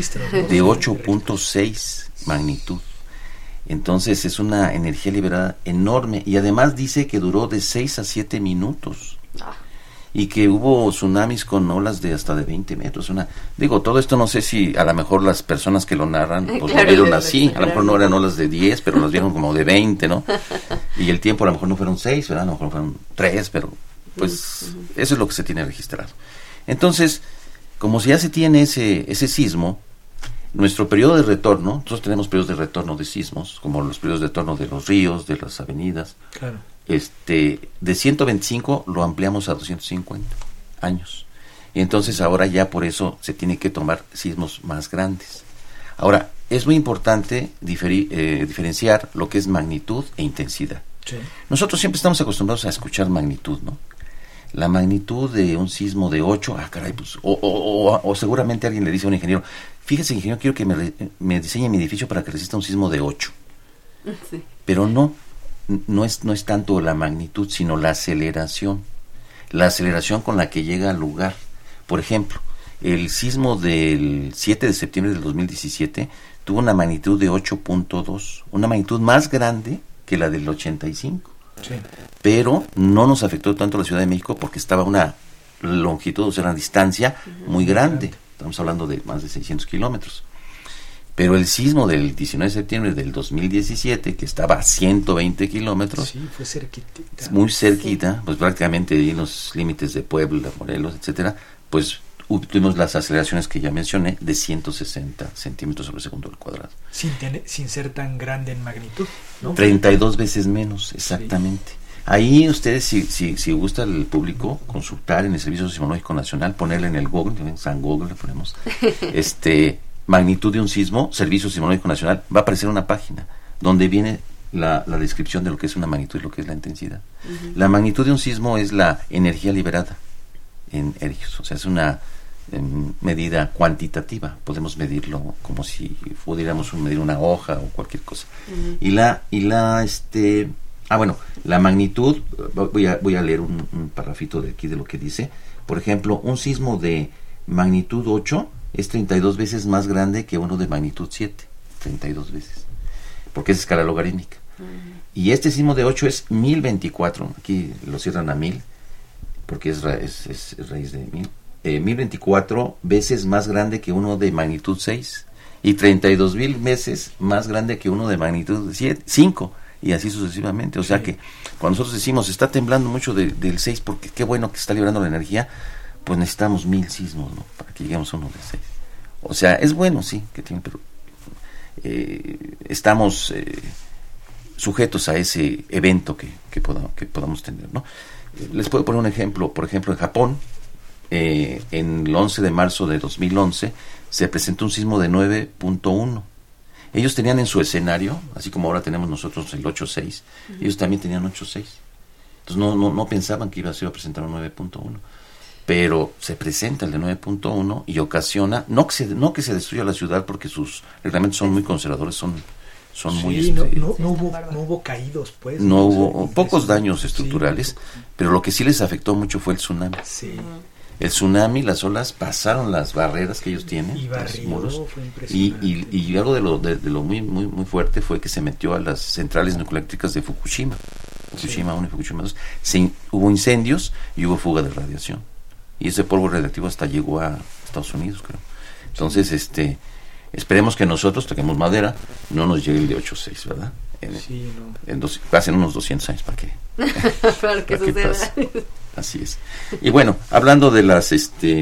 8.6 magnitud. Entonces es una energía liberada enorme, y además dice que duró de 6 a 7 minutos. Y que hubo tsunamis con olas de hasta de 20 metros. Todo esto no sé si a lo mejor las personas que lo narran pues lo vieron así. A lo mejor no eran olas de 10, pero las vieron como de 20, ¿no? Y el tiempo a lo mejor no fueron 6, ¿verdad? A lo mejor fueron 3, pero pues eso es lo que se tiene registrado. Entonces, como si ya se tiene ese sismo, nuestro periodo de retorno, nosotros tenemos periodos de retorno de sismos, como los periodos de retorno de los ríos, de las avenidas. Claro. De 125 lo ampliamos a 250 años. Y entonces ahora ya por eso se tiene que tomar sismos más grandes. Ahora, es muy importante diferenciar lo que es magnitud e intensidad. Sí. Nosotros siempre estamos acostumbrados a escuchar magnitud, ¿no? La magnitud de un sismo de 8, pues, o seguramente alguien le dice a un ingeniero, fíjese, ingeniero, quiero que me diseñe mi edificio para que resista un sismo de 8. Sí. Pero no es tanto la magnitud, sino la aceleración con la que llega al lugar. Por ejemplo, el sismo del 7 de septiembre del 2017 tuvo una magnitud de 8.2, una magnitud más grande que la del 85. Sí. Pero no nos afectó tanto a la Ciudad de México porque estaba una longitud, o sea, una distancia muy grande. Estamos hablando de más de 600 kilómetros. Pero el sismo del 19 de septiembre del 2017, que estaba a 120 kilómetros, sí, fue cerquita, muy cerquita, sí. Pues prácticamente en los límites de Puebla, Morelos, etcétera, pues tuvimos las aceleraciones que ya mencioné de 160 centímetros sobre segundo al cuadrado. Sin ser tan grande en magnitud, ¿no? 32 veces menos, exactamente. Sí. Ahí ustedes, si gusta el público, consultar en el Servicio Sismológico Nacional, ponerle en el Google, en San Google le ponemos, magnitud de un sismo, Servicio Sismológico Nacional, va a aparecer una página donde viene la descripción de lo que es una magnitud y lo que es la intensidad. Uh-huh. La magnitud de un sismo es la energía liberada en ergios, o sea, es una medida cuantitativa, podemos medirlo como si pudiéramos medir una hoja o cualquier cosa. Uh-huh. La magnitud, voy a leer un parrafito de aquí de lo que dice. Por ejemplo, un sismo de magnitud 8 es 32 veces más grande que uno de magnitud 7, 32 veces, porque es escala logarítmica. Uh-huh. Y este sismo de 8 es 1024, aquí lo cierran a 1000, porque es raíz de 1000. 1024 veces más grande que uno de magnitud 6 y 32,000 veces más grande que uno de magnitud 5 y así sucesivamente. O sea que cuando nosotros decimos está temblando mucho del 6 porque qué bueno que está liberando la energía, pues necesitamos 1000 sismos, ¿no? Para que lleguemos a uno de 6. O sea, es bueno, sí, que tiene, pero estamos sujetos a ese evento que podamos tener, ¿no? Les puedo poner un ejemplo. Por ejemplo, en Japón, en el 11 de marzo de 2011 se presentó un sismo de 9.1. Ellos tenían en su escenario, así como ahora tenemos nosotros el 8.6, uh-huh. Ellos también tenían 8.6. Entonces no pensaban que iba a presentar un 9.1. Pero se presenta el de 9.1 y ocasiona, no que se destruya la ciudad, porque sus reglamentos son muy conservadores, son muy... no hubo caídos, pues. No hubo pocos daños estructurales, pero lo que sí les afectó mucho fue el tsunami. Sí. El tsunami, las olas pasaron las barreras que ellos tienen, y los muros, fue impresionante. y algo de lo muy muy muy fuerte fue que se metió a las centrales nucleoeléctricas de Fukushima 1 y Fukushima 2. Hubo incendios y hubo fuga de radiación. Y ese polvo radiactivo hasta llegó a Estados Unidos, creo. Entonces, esperemos que nosotros, toquemos madera, no nos llegue el de 8.6, ¿verdad? Pasen unos 200 años para que suceda. Así es. Y bueno, hablando de las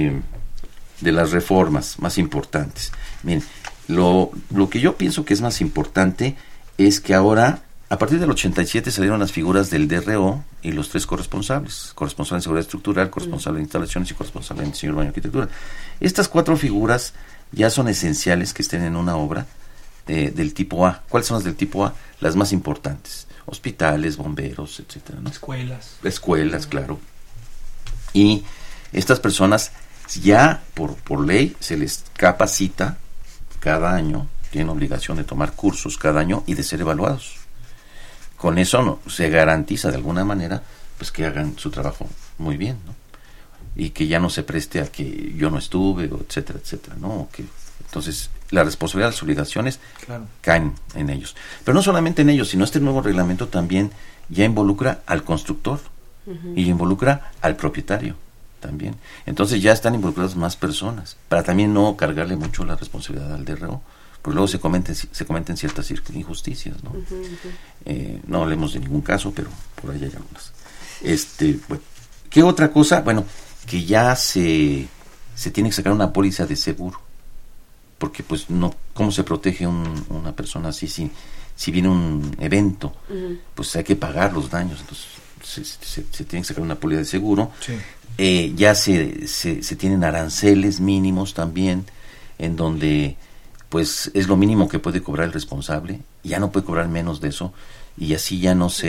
reformas más importantes. Miren, lo que yo pienso que es más importante es que ahora, a partir del 87 salieron las figuras del DRO y los 3 corresponsables: corresponsable en seguridad estructural, corresponsable en instalaciones y corresponsable en diseño urbano y arquitectura. Estas 4 figuras ya son esenciales que estén en una obra del tipo A. ¿Cuáles son las del tipo A? Las más importantes: hospitales, bomberos, etcétera, ¿no? Escuelas, claro. Y estas personas ya por ley se les capacita cada año, tienen obligación de tomar cursos cada año y de ser evaluados. Con eso se garantiza de alguna manera pues que hagan su trabajo muy bien, ¿no? Y que ya no se preste a que yo no estuve, etcétera, etcétera, ¿no? Entonces la responsabilidad, las obligaciones caen en ellos. Pero no solamente en ellos, sino este nuevo reglamento también ya involucra al constructor. Uh-huh. Y involucra al propietario también. Entonces ya están involucradas más personas, para también no cargarle mucho la responsabilidad al DRO, porque luego se cometen ciertas injusticias, ¿no? Uh-huh, uh-huh. No hablemos de ningún caso, pero por ahí hay algunas. Bueno, ¿qué otra cosa? Bueno, que ya se tiene que sacar una póliza de seguro, porque pues no, ¿cómo se protege una persona así si viene un evento? Uh-huh. Pues hay que pagar los daños, entonces se tiene que sacar una póliza de seguro. Sí. Ya se tienen aranceles mínimos también, en donde pues es lo mínimo que puede cobrar el responsable, ya no puede cobrar menos de eso, y así ya no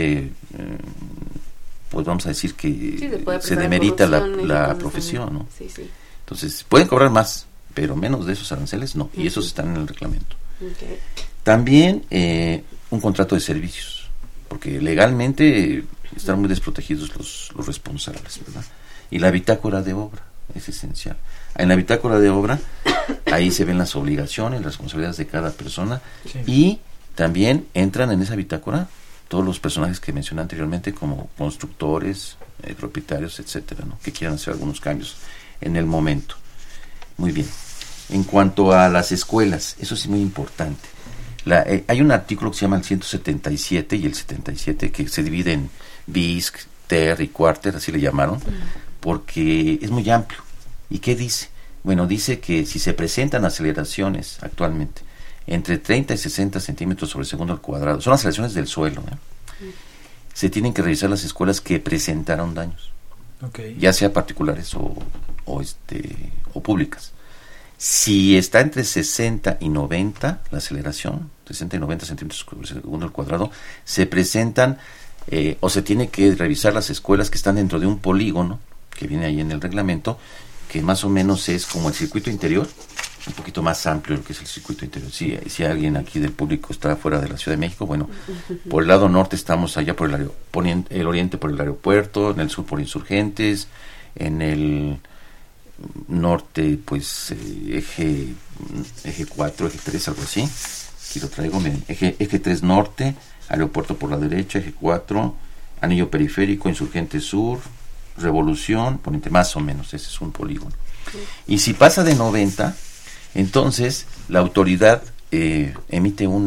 pues vamos a decir que se demerita la profesión, ¿no? Sí. Entonces pueden cobrar más, pero menos de esos aranceles no, y esos están en el reglamento. Okay. También un contrato de servicios, porque legalmente están muy desprotegidos los responsables, ¿verdad? Y la bitácora de obra es esencial. En la bitácora de obra, ahí se ven las obligaciones, las responsabilidades de cada persona, sí. Y también entran en esa bitácora todos los personajes que mencioné anteriormente, como constructores, propietarios, etcétera, ¿no? Que quieran hacer algunos cambios en el momento. Muy bien. En cuanto a las escuelas, eso sí es muy importante. Hay un artículo que se llama el 177 y el 77, que se divide en BISC, TER y Quarter, así le llamaron, porque es muy amplio. ¿Y qué dice? Bueno, dice que si se presentan aceleraciones actualmente entre 30 y 60 centímetros sobre segundo al cuadrado, son aceleraciones del suelo, se tienen que revisar las escuelas que presentaron daños, Okay. ya sea particulares o públicas. Si está entre 60 y 90 la aceleración, 60 y 90 centímetros por segundo al cuadrado, se presentan o se tiene que revisar las escuelas que están dentro de un polígono que viene ahí en el reglamento, que más o menos es como el circuito interior, un poquito más amplio de lo que es el circuito interior. Si alguien aquí del público está fuera de la Ciudad de México, bueno, por el lado norte estamos allá por el oriente por el aeropuerto, en el sur por Insurgentes, en el norte pues eje 4, eje 3, algo así. Aquí lo traigo, miren, eje 3 norte, aeropuerto por la derecha, eje 4, anillo periférico, Insurgente Sur, Revolución, poniente, más o menos, ese es un polígono. Y si pasa de 90, entonces la autoridad emite un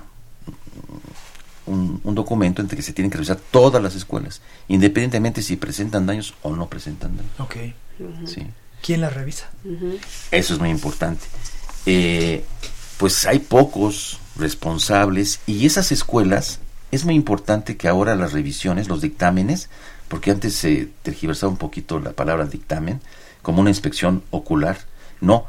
documento en el que se tienen que revisar todas las escuelas, independientemente si presentan daños o no presentan daños. Okay. Sí. ¿Quién las revisa? Eso es muy importante. Pues hay pocos responsables, y esas escuelas, es muy importante que ahora las revisiones, los dictámenes, porque antes se tergiversaba un poquito la palabra dictamen como una inspección ocular. No,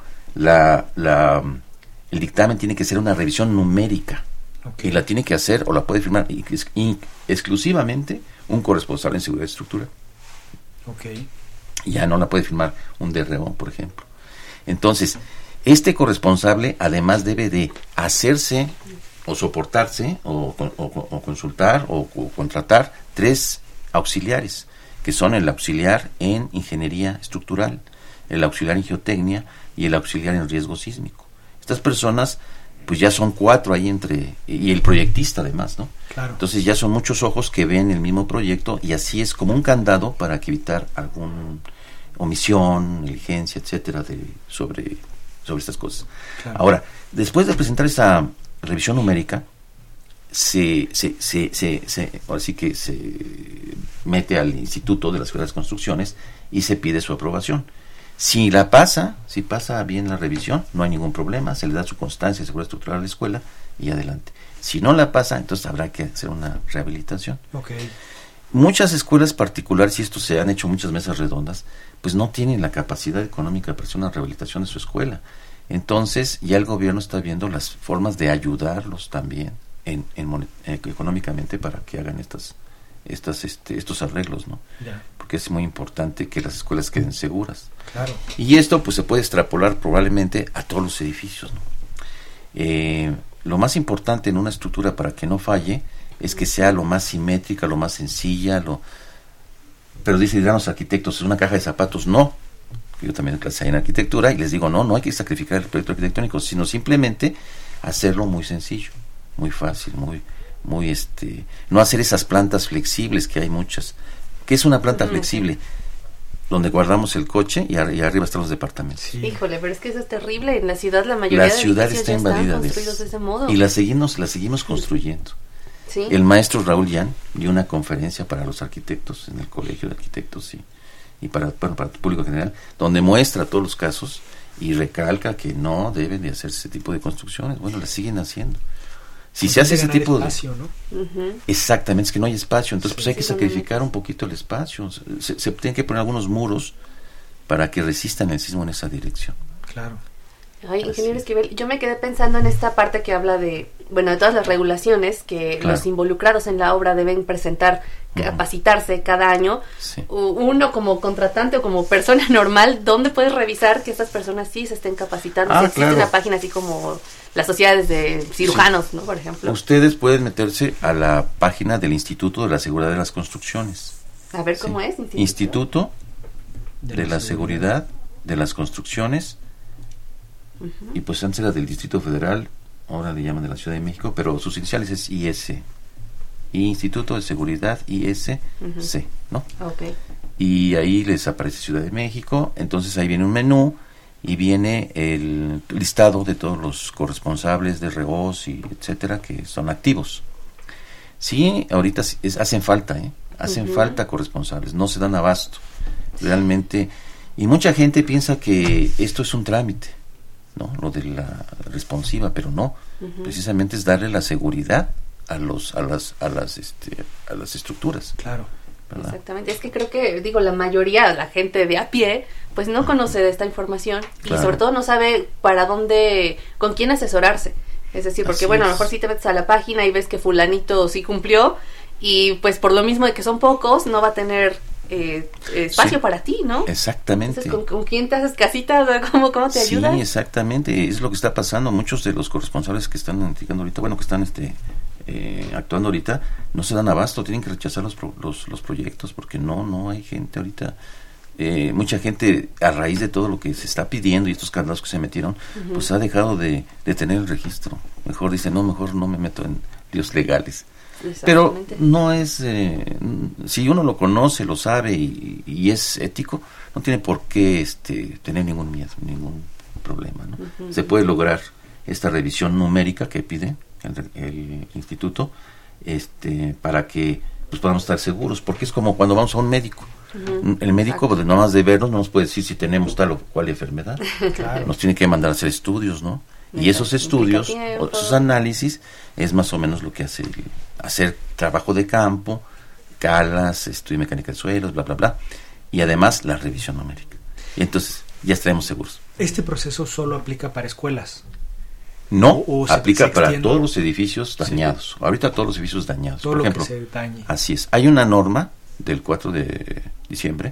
el dictamen tiene que ser una revisión numérica, y la tiene que hacer o la puede firmar exclusivamente un corresponsal en seguridad de estructura. Okay. Ya no la puede firmar un DRO, por ejemplo. Entonces, este corresponsable además debe de hacerse o soportarse o consultar o contratar 3 auxiliares, que son el auxiliar en ingeniería estructural, el auxiliar en geotecnia y el auxiliar en riesgo sísmico. Estas personas pues ya son 4 ahí y el proyectista además, ¿no? Claro. Entonces ya son muchos ojos que ven el mismo proyecto, y así es como un candado para que evitar alguna omisión, negligencia, etcétera, sobre estas cosas. Claro. Ahora, después de presentar esa revisión numérica, ahora sí que se mete al Instituto de las Escuelas de Construcciones y se pide su aprobación. Si pasa bien la revisión, no hay ningún problema, se le da su constancia de seguridad estructural a la escuela y adelante. Si no la pasa, entonces habrá que hacer una rehabilitación. Okay. Muchas escuelas particulares, y esto se han hecho muchas mesas redondas, pues no tienen la capacidad económica para hacer una rehabilitación de su escuela. Entonces ya el gobierno está viendo las formas de ayudarlos también económicamente para que hagan estos arreglos, ¿no? Ya. Porque es muy importante que las escuelas queden seguras. Claro. Y esto pues se puede extrapolar probablemente a todos los edificios, ¿no? Lo más importante en una estructura para que no falle es que sea lo más simétrica, lo más sencilla, pero dirán los arquitectos, es una caja de zapatos. No, yo también clase en arquitectura y les digo, no hay que sacrificar el proyecto arquitectónico, sino simplemente hacerlo muy sencillo, muy fácil, no hacer esas plantas flexibles que hay muchas. ¿Qué es una planta flexible? Donde guardamos el coche y arriba están los departamentos. Sí. Híjole, pero es que eso es terrible. En la ciudad la mayoría de ciudad está invadida construidos de ese modo. Y la seguimos construyendo. ¿Sí? El maestro Raúl Yan dio una conferencia para los arquitectos en el Colegio de Arquitectos y para el público general, donde muestra todos los casos y recalca que no deben de hacerse ese tipo de construcciones. Bueno, las siguen haciendo. Si se hace ese tipo espacio, ¿no? Exactamente, es que no hay espacio, entonces pues hay que sacrificar un poquito el espacio. Se tienen que poner algunos muros para que resistan el sismo en esa dirección. Claro. Ay, ingeniero Esquivel, yo me quedé pensando en esta parte que habla de todas las regulaciones que los involucrados en la obra deben presentar, capacitarse cada año. Sí. Uno como contratante o como persona normal, ¿dónde puedes revisar que estas personas sí se estén capacitando? Si existe una página así como las sociedades de cirujanos, ¿no? Por ejemplo. Ustedes pueden meterse a la página del Instituto de la Seguridad de las Construcciones. A ver cómo es. Instituto de la Seguridad de las Construcciones. Y pues antes era del Distrito Federal, ahora le llaman de la Ciudad de México, pero sus iniciales es IS, Instituto de Seguridad ISC, ¿no? Okay. Y ahí les aparece Ciudad de México, entonces ahí viene un menú y viene el listado de todos los corresponsables de REOS y etcétera que son activos. Sí, ahorita hacen falta, hacen falta corresponsables, no se dan abasto realmente, y mucha gente piensa que esto es un trámite, ¿no? Lo de la responsiva, pero no, precisamente es darle la seguridad a las estructuras. Claro. ¿Verdad? Exactamente, es que creo que, la mayoría, la gente de a pie, pues no conoce de esta información Claro. y sobre todo no sabe con quién asesorarse. Es decir, porque Así a lo es. mejor si te metes a la página y ves que fulanito sí cumplió y pues por lo mismo de que son pocos, no va a tener espacio Sí. para ti, ¿no? Exactamente. Entonces, ¿con quién te haces casita? ¿Cómo te ayuda? Sí, exactamente, es lo que está pasando. Muchos de los corresponsales que están indicando ahorita, que están actuando ahorita, no se dan abasto, tienen que rechazar los proyectos porque no hay gente ahorita. Mucha gente, a raíz de todo lo que se está pidiendo y estos candados que se metieron, pues ha dejado de tener el registro. Mejor no me meto en líos legales. Pero no es, si uno lo conoce, lo sabe y es ético, no tiene por qué tener ningún miedo, ningún problema, ¿no? Se puede lograr esta revisión numérica que pide el instituto, para que pues podamos estar seguros, porque es como cuando vamos a un médico. El médico, pues, nada más de vernos, no nos puede decir si tenemos tal o cual enfermedad. Claro. Nos tiene que mandar a hacer estudios, ¿no? Y esos estudios, o esos análisis, es más o menos lo que hace hacer trabajo de campo, calas, estudio mecánica de suelos, bla, bla, bla, y además la revisión numérica. Y entonces ya estaremos seguros. ¿Este proceso solo aplica para escuelas? No, O aplica se para extiende. todos los edificios dañados. Ahorita todos los edificios dañados. Todo Por lo ejemplo, que se dañe. así es. Hay una norma del 4 de diciembre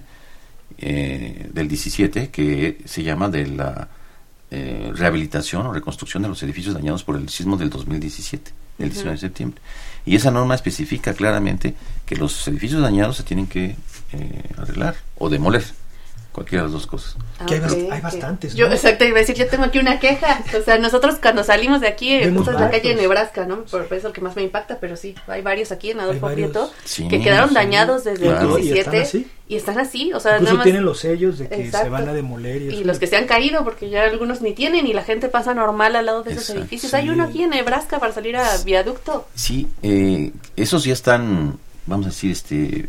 del 17 que se llama de la rehabilitación o reconstrucción de los edificios dañados por el sismo del 2017, el 19 de septiembre. Y esa norma especifica claramente que los edificios dañados se tienen que arreglar o demoler. Cualquiera de las dos cosas. Que hay, Ok, hay bastantes, ¿no? Yo, exacto, iba a decir, yo tengo aquí una queja. O sea, nosotros cuando salimos de aquí, Vemos justo en la calle de varios. Nebraska, ¿no? Por eso es lo que más me impacta, pero sí, hay varios aquí en Adolfo Hay varios. Prieto Sí, que quedaron sí, dañados desde claro. el Y están 17 así. y están así, o sea, Incluso nada más. tienen los sellos de que Exacto. se van a demoler. Y eso. los que se han caído, porque ya algunos ni tienen y la gente pasa normal al lado de esos Exacto, edificios. sí. Hay uno aquí en Nebraska para salir a viaducto. Sí, esos ya están, vamos a decir,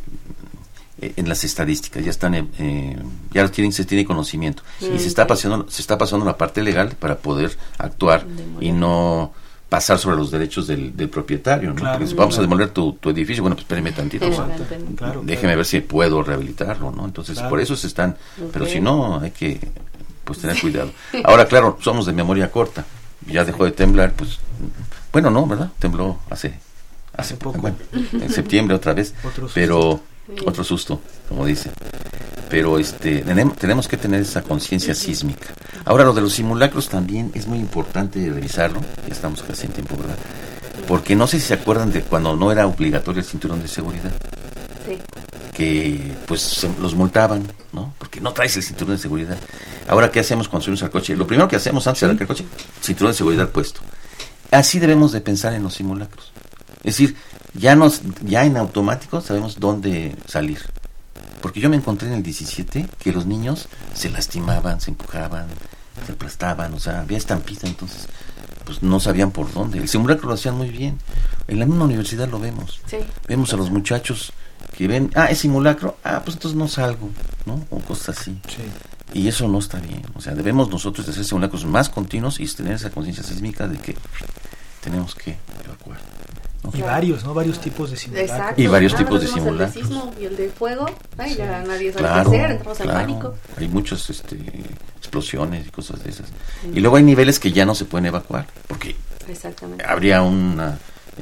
en las estadísticas, ya están, ya se tiene conocimiento y se está pasando la parte legal para poder actuar y no pasar sobre los derechos del propietario, ¿no? Claro, Porque si vamos a claro. demoler tu edificio, bueno, pues espéreme tantito, Exacto. Claro, déjeme claro. ver si puedo rehabilitarlo, ¿no? Entonces, Claro. por eso se están, pero Ok. si no, hay que pues tener cuidado. Ahora, claro, somos de memoria corta, ya dejó de temblar, pues, bueno, no, ¿verdad? Tembló hace poco. bueno, en septiembre otra vez, Otro susto. pero otro susto, como dice. Pero tenemos que tener esa conciencia sísmica. Ahora, lo de los simulacros también es muy importante revisarlo. Ya estamos casi en tiempo, ¿verdad? Porque no sé si se acuerdan de cuando no era obligatorio el cinturón de seguridad, Sí. que pues los multaban, ¿no? Porque no traes el cinturón de seguridad. Ahora, ¿qué hacemos cuando subimos al coche? Lo primero que hacemos antes de arrancar el coche, cinturón de seguridad puesto. Así debemos de pensar en los simulacros. Es decir, ya en automático sabemos dónde salir. Porque yo me encontré en el 17 que los niños se lastimaban, se empujaban, se aplastaban, o sea, había estampida, entonces pues no sabían por dónde. El simulacro lo hacían muy bien. En la misma universidad lo vemos. Sí. Vemos a los muchachos que ven, es simulacro, pues entonces no salgo, ¿no? O cosas así. Sí. Y eso no está bien. O sea, debemos nosotros de hacer simulacros más continuos y tener esa conciencia sísmica de que tenemos que evacuar, ¿no? Y varios, ¿no? Varios tipos de simulacros. Exacto. Y varios Nada tipos más de vemos simulacros. El de sismo y el de fuego. Ay, ya nadie sabe Claro, qué hacer, entramos en claro. pánico. Hay muchas explosiones y cosas de esas. Y luego hay niveles que ya no se pueden evacuar, porque Exactamente. habría una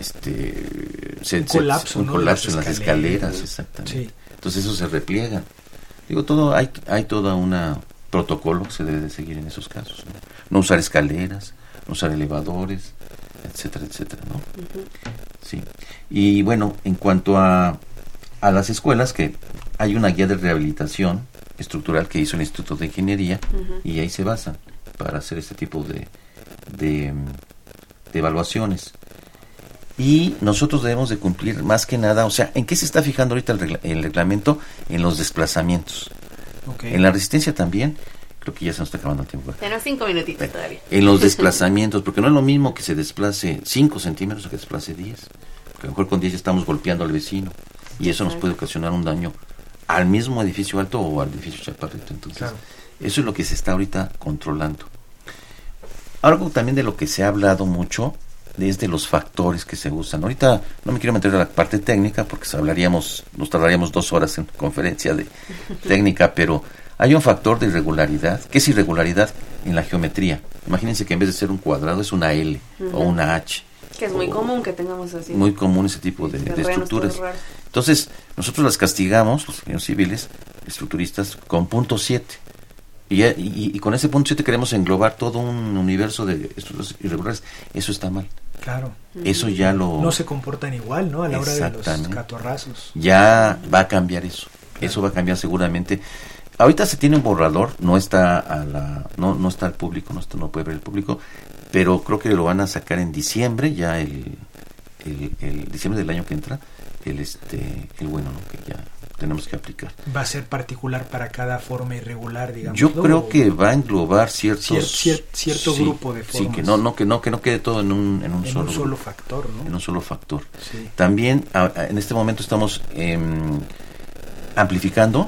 Un colapso, un ¿no? colapso De en las las escaleras, exactamente. Sí. Entonces eso se repliega. Digo, hay toda una protocolo que se debe de seguir en esos casos, ¿no? No usar escaleras, no usar elevadores, etcétera, etcétera, ¿no? Sí. Y bueno, en cuanto a las escuelas, que hay una guía de rehabilitación estructural que hizo el Instituto de Ingeniería, y ahí se basan para hacer este tipo de evaluaciones. Y nosotros debemos de cumplir más que nada, o sea, ¿en qué se está fijando ahorita el reglamento? En los desplazamientos. Okay. En la resistencia también, creo que ya se nos está acabando el tiempo. Tenemos 5 minutitos todavía. En los desplazamientos, porque no es lo mismo que se desplace 5 centímetros que desplace 10. Porque a lo mejor con 10 ya estamos golpeando al vecino. Y eso nos puede ocasionar un daño al mismo edificio alto o al edificio chaparrito. Entonces, Claro. eso es lo que se está ahorita controlando. Algo también de lo que se ha hablado mucho desde los factores que se usan. Ahorita no me quiero meter a la parte técnica porque nos tardaríamos 2 horas en conferencia de técnica, pero hay un factor de irregularidad. ¿Qué es irregularidad? En la geometría. Imagínense que en vez de ser un cuadrado es una L o una H. Que es muy común que tengamos así. Muy común ese tipo de estructuras. Entonces, nosotros las castigamos, los ingenieros civiles, estructuristas, con punto 7. Y con ese punto 7 queremos englobar todo un universo de estructuras irregulares. Eso está mal. Claro. Eso ya lo... No se comportan igual, ¿no? A la hora de los catorrazos. Ya va a cambiar eso. Eso va a cambiar seguramente. Ahorita se tiene un borrador, no está no está al público, no puede ver el público, pero creo que lo van a sacar en diciembre, ya el diciembre del año que entra, el bueno, ¿no? Que ya tenemos que aplicar. ¿Va a ser particular para cada forma irregular, digamos? Yo creo que va a englobar cierto grupo de formas. Sí, que no quede todo en un solo factor, ¿no? En un solo factor. Sí. También en este momento estamos amplificando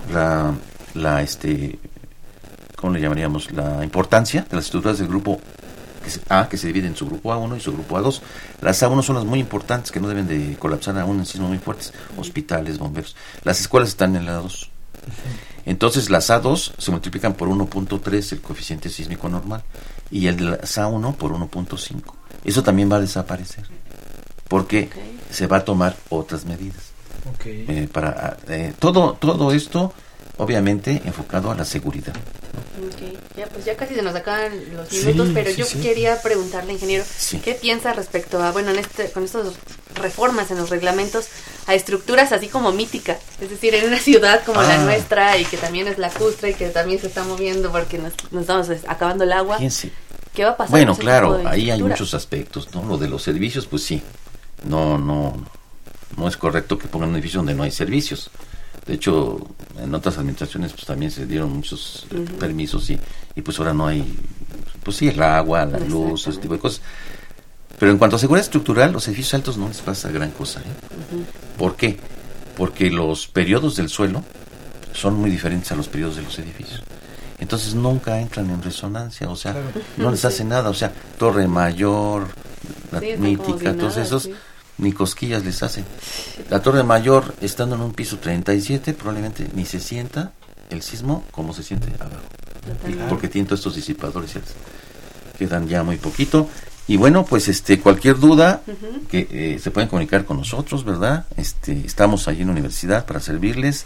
¿cómo le llamaríamos? La importancia de las estructuras del grupo A, que se divide en su grupo A1 y su grupo A2. Las A1 son las muy importantes, que no deben de colapsar aún en sismos muy fuertes. Hospitales, bomberos. Las escuelas están en la A2. Entonces las A2 se multiplican por 1.3 el coeficiente sísmico normal y el de las A1 por 1.5. Eso también va a desaparecer porque se va a tomar otras medidas. Para todo esto, obviamente enfocado a la seguridad. Ya casi se nos acaban los minutos, pero yo quería preguntarle, ingeniero, ¿qué piensa respecto a, con estas reformas en los reglamentos, a estructuras así como míticas? Es decir, en una ciudad como la nuestra, y que también es lacustre, y que también se está moviendo porque nos estamos acabando el agua. ¿Qué va a pasar? Bueno, claro, ahí hay muchos aspectos, ¿no? Lo de los servicios, pues sí, no es correcto que pongan un edificio donde no hay servicios. De hecho, en otras administraciones pues también se dieron muchos permisos y pues ahora no hay, pues sí, el agua, la luz, ese tipo de cosas. Pero en cuanto a seguridad estructural, los edificios altos no les pasa gran cosa. ¿Por qué? Porque los periodos del suelo son muy diferentes a los periodos de los edificios. Entonces nunca entran en resonancia, o sea, no les hace nada. O sea, Torre Mayor, la mítica, todos esos... ni cosquillas les hacen. La Torre Mayor, estando en un piso 37, probablemente ni se sienta el sismo como se siente abajo, porque tiene todos estos disipadores, quedan ya muy poquito. Y bueno, pues cualquier duda que se pueden comunicar con nosotros, ¿verdad? Estamos allí en la universidad para servirles.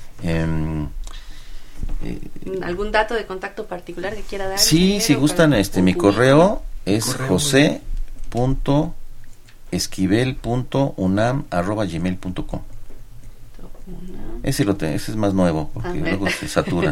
¿Algún dato de contacto particular que quiera dar? Sí, si gustan, mi correo es jose.esquivel.unam@gmail.com. Ese es más nuevo porque luego se satura.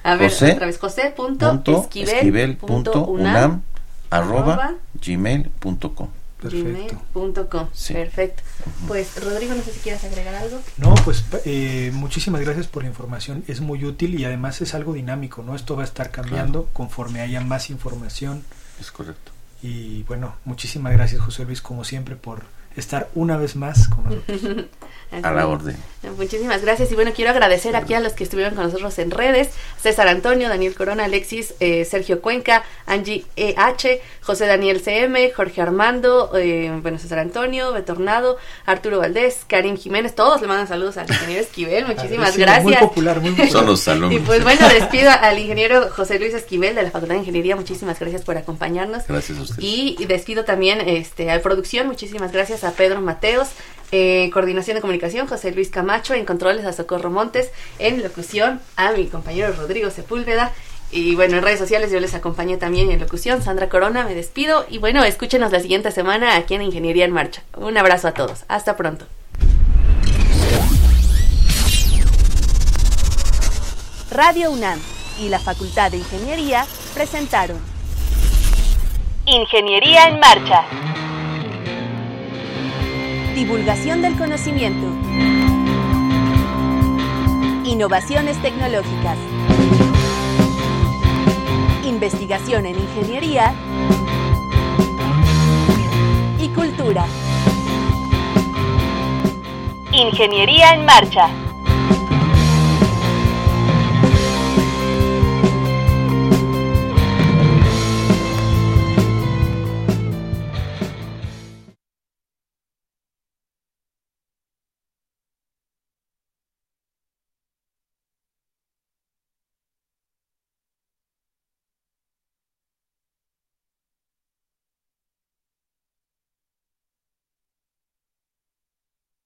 jose.esquivel.unam@gmail.com. Perfecto. Sí. Perfecto. Pues Rodrigo, no sé si quieres agregar algo. No, pues muchísimas gracias por la información. Es muy útil y además es algo dinámico, ¿no? Esto va a estar cambiando conforme haya más información. Es correcto. Y bueno, muchísimas gracias, José Luis, como siempre, por estar una vez más con nosotros. A la orden. Muchísimas gracias. Y bueno, quiero agradecer aquí a los que estuvieron con nosotros en redes: César Antonio, Daniel Corona, Alexis, Sergio Cuenca, Angie EH, José Daniel CM, Jorge Armando, César Antonio, Betornado, Arturo Valdés, Karim Jiménez. Todos le mandan saludos al ingeniero Esquivel. Muchísimas gracias. Muy popular. Son los alumnos. Y pues bueno, despido al ingeniero José Luis Esquivel de la Facultad de Ingeniería. Muchísimas gracias por acompañarnos. Gracias a ustedes. Y despido también a producción. Muchísimas gracias a Pedro Mateos, coordinación de comunicación, José Luis Camacho, en controles a Socorro Montes, en locución a mi compañero Rodrigo Sepúlveda, y bueno, en redes sociales yo les acompañé también en locución, Sandra Corona. Me despido y bueno, escúchenos la siguiente semana aquí en Ingeniería en Marcha. Un abrazo a todos, hasta pronto. Radio UNAM y la Facultad de Ingeniería presentaron Ingeniería en Marcha. Divulgación del conocimiento. Innovaciones tecnológicas. Investigación en ingeniería y cultura. Ingeniería en Marcha.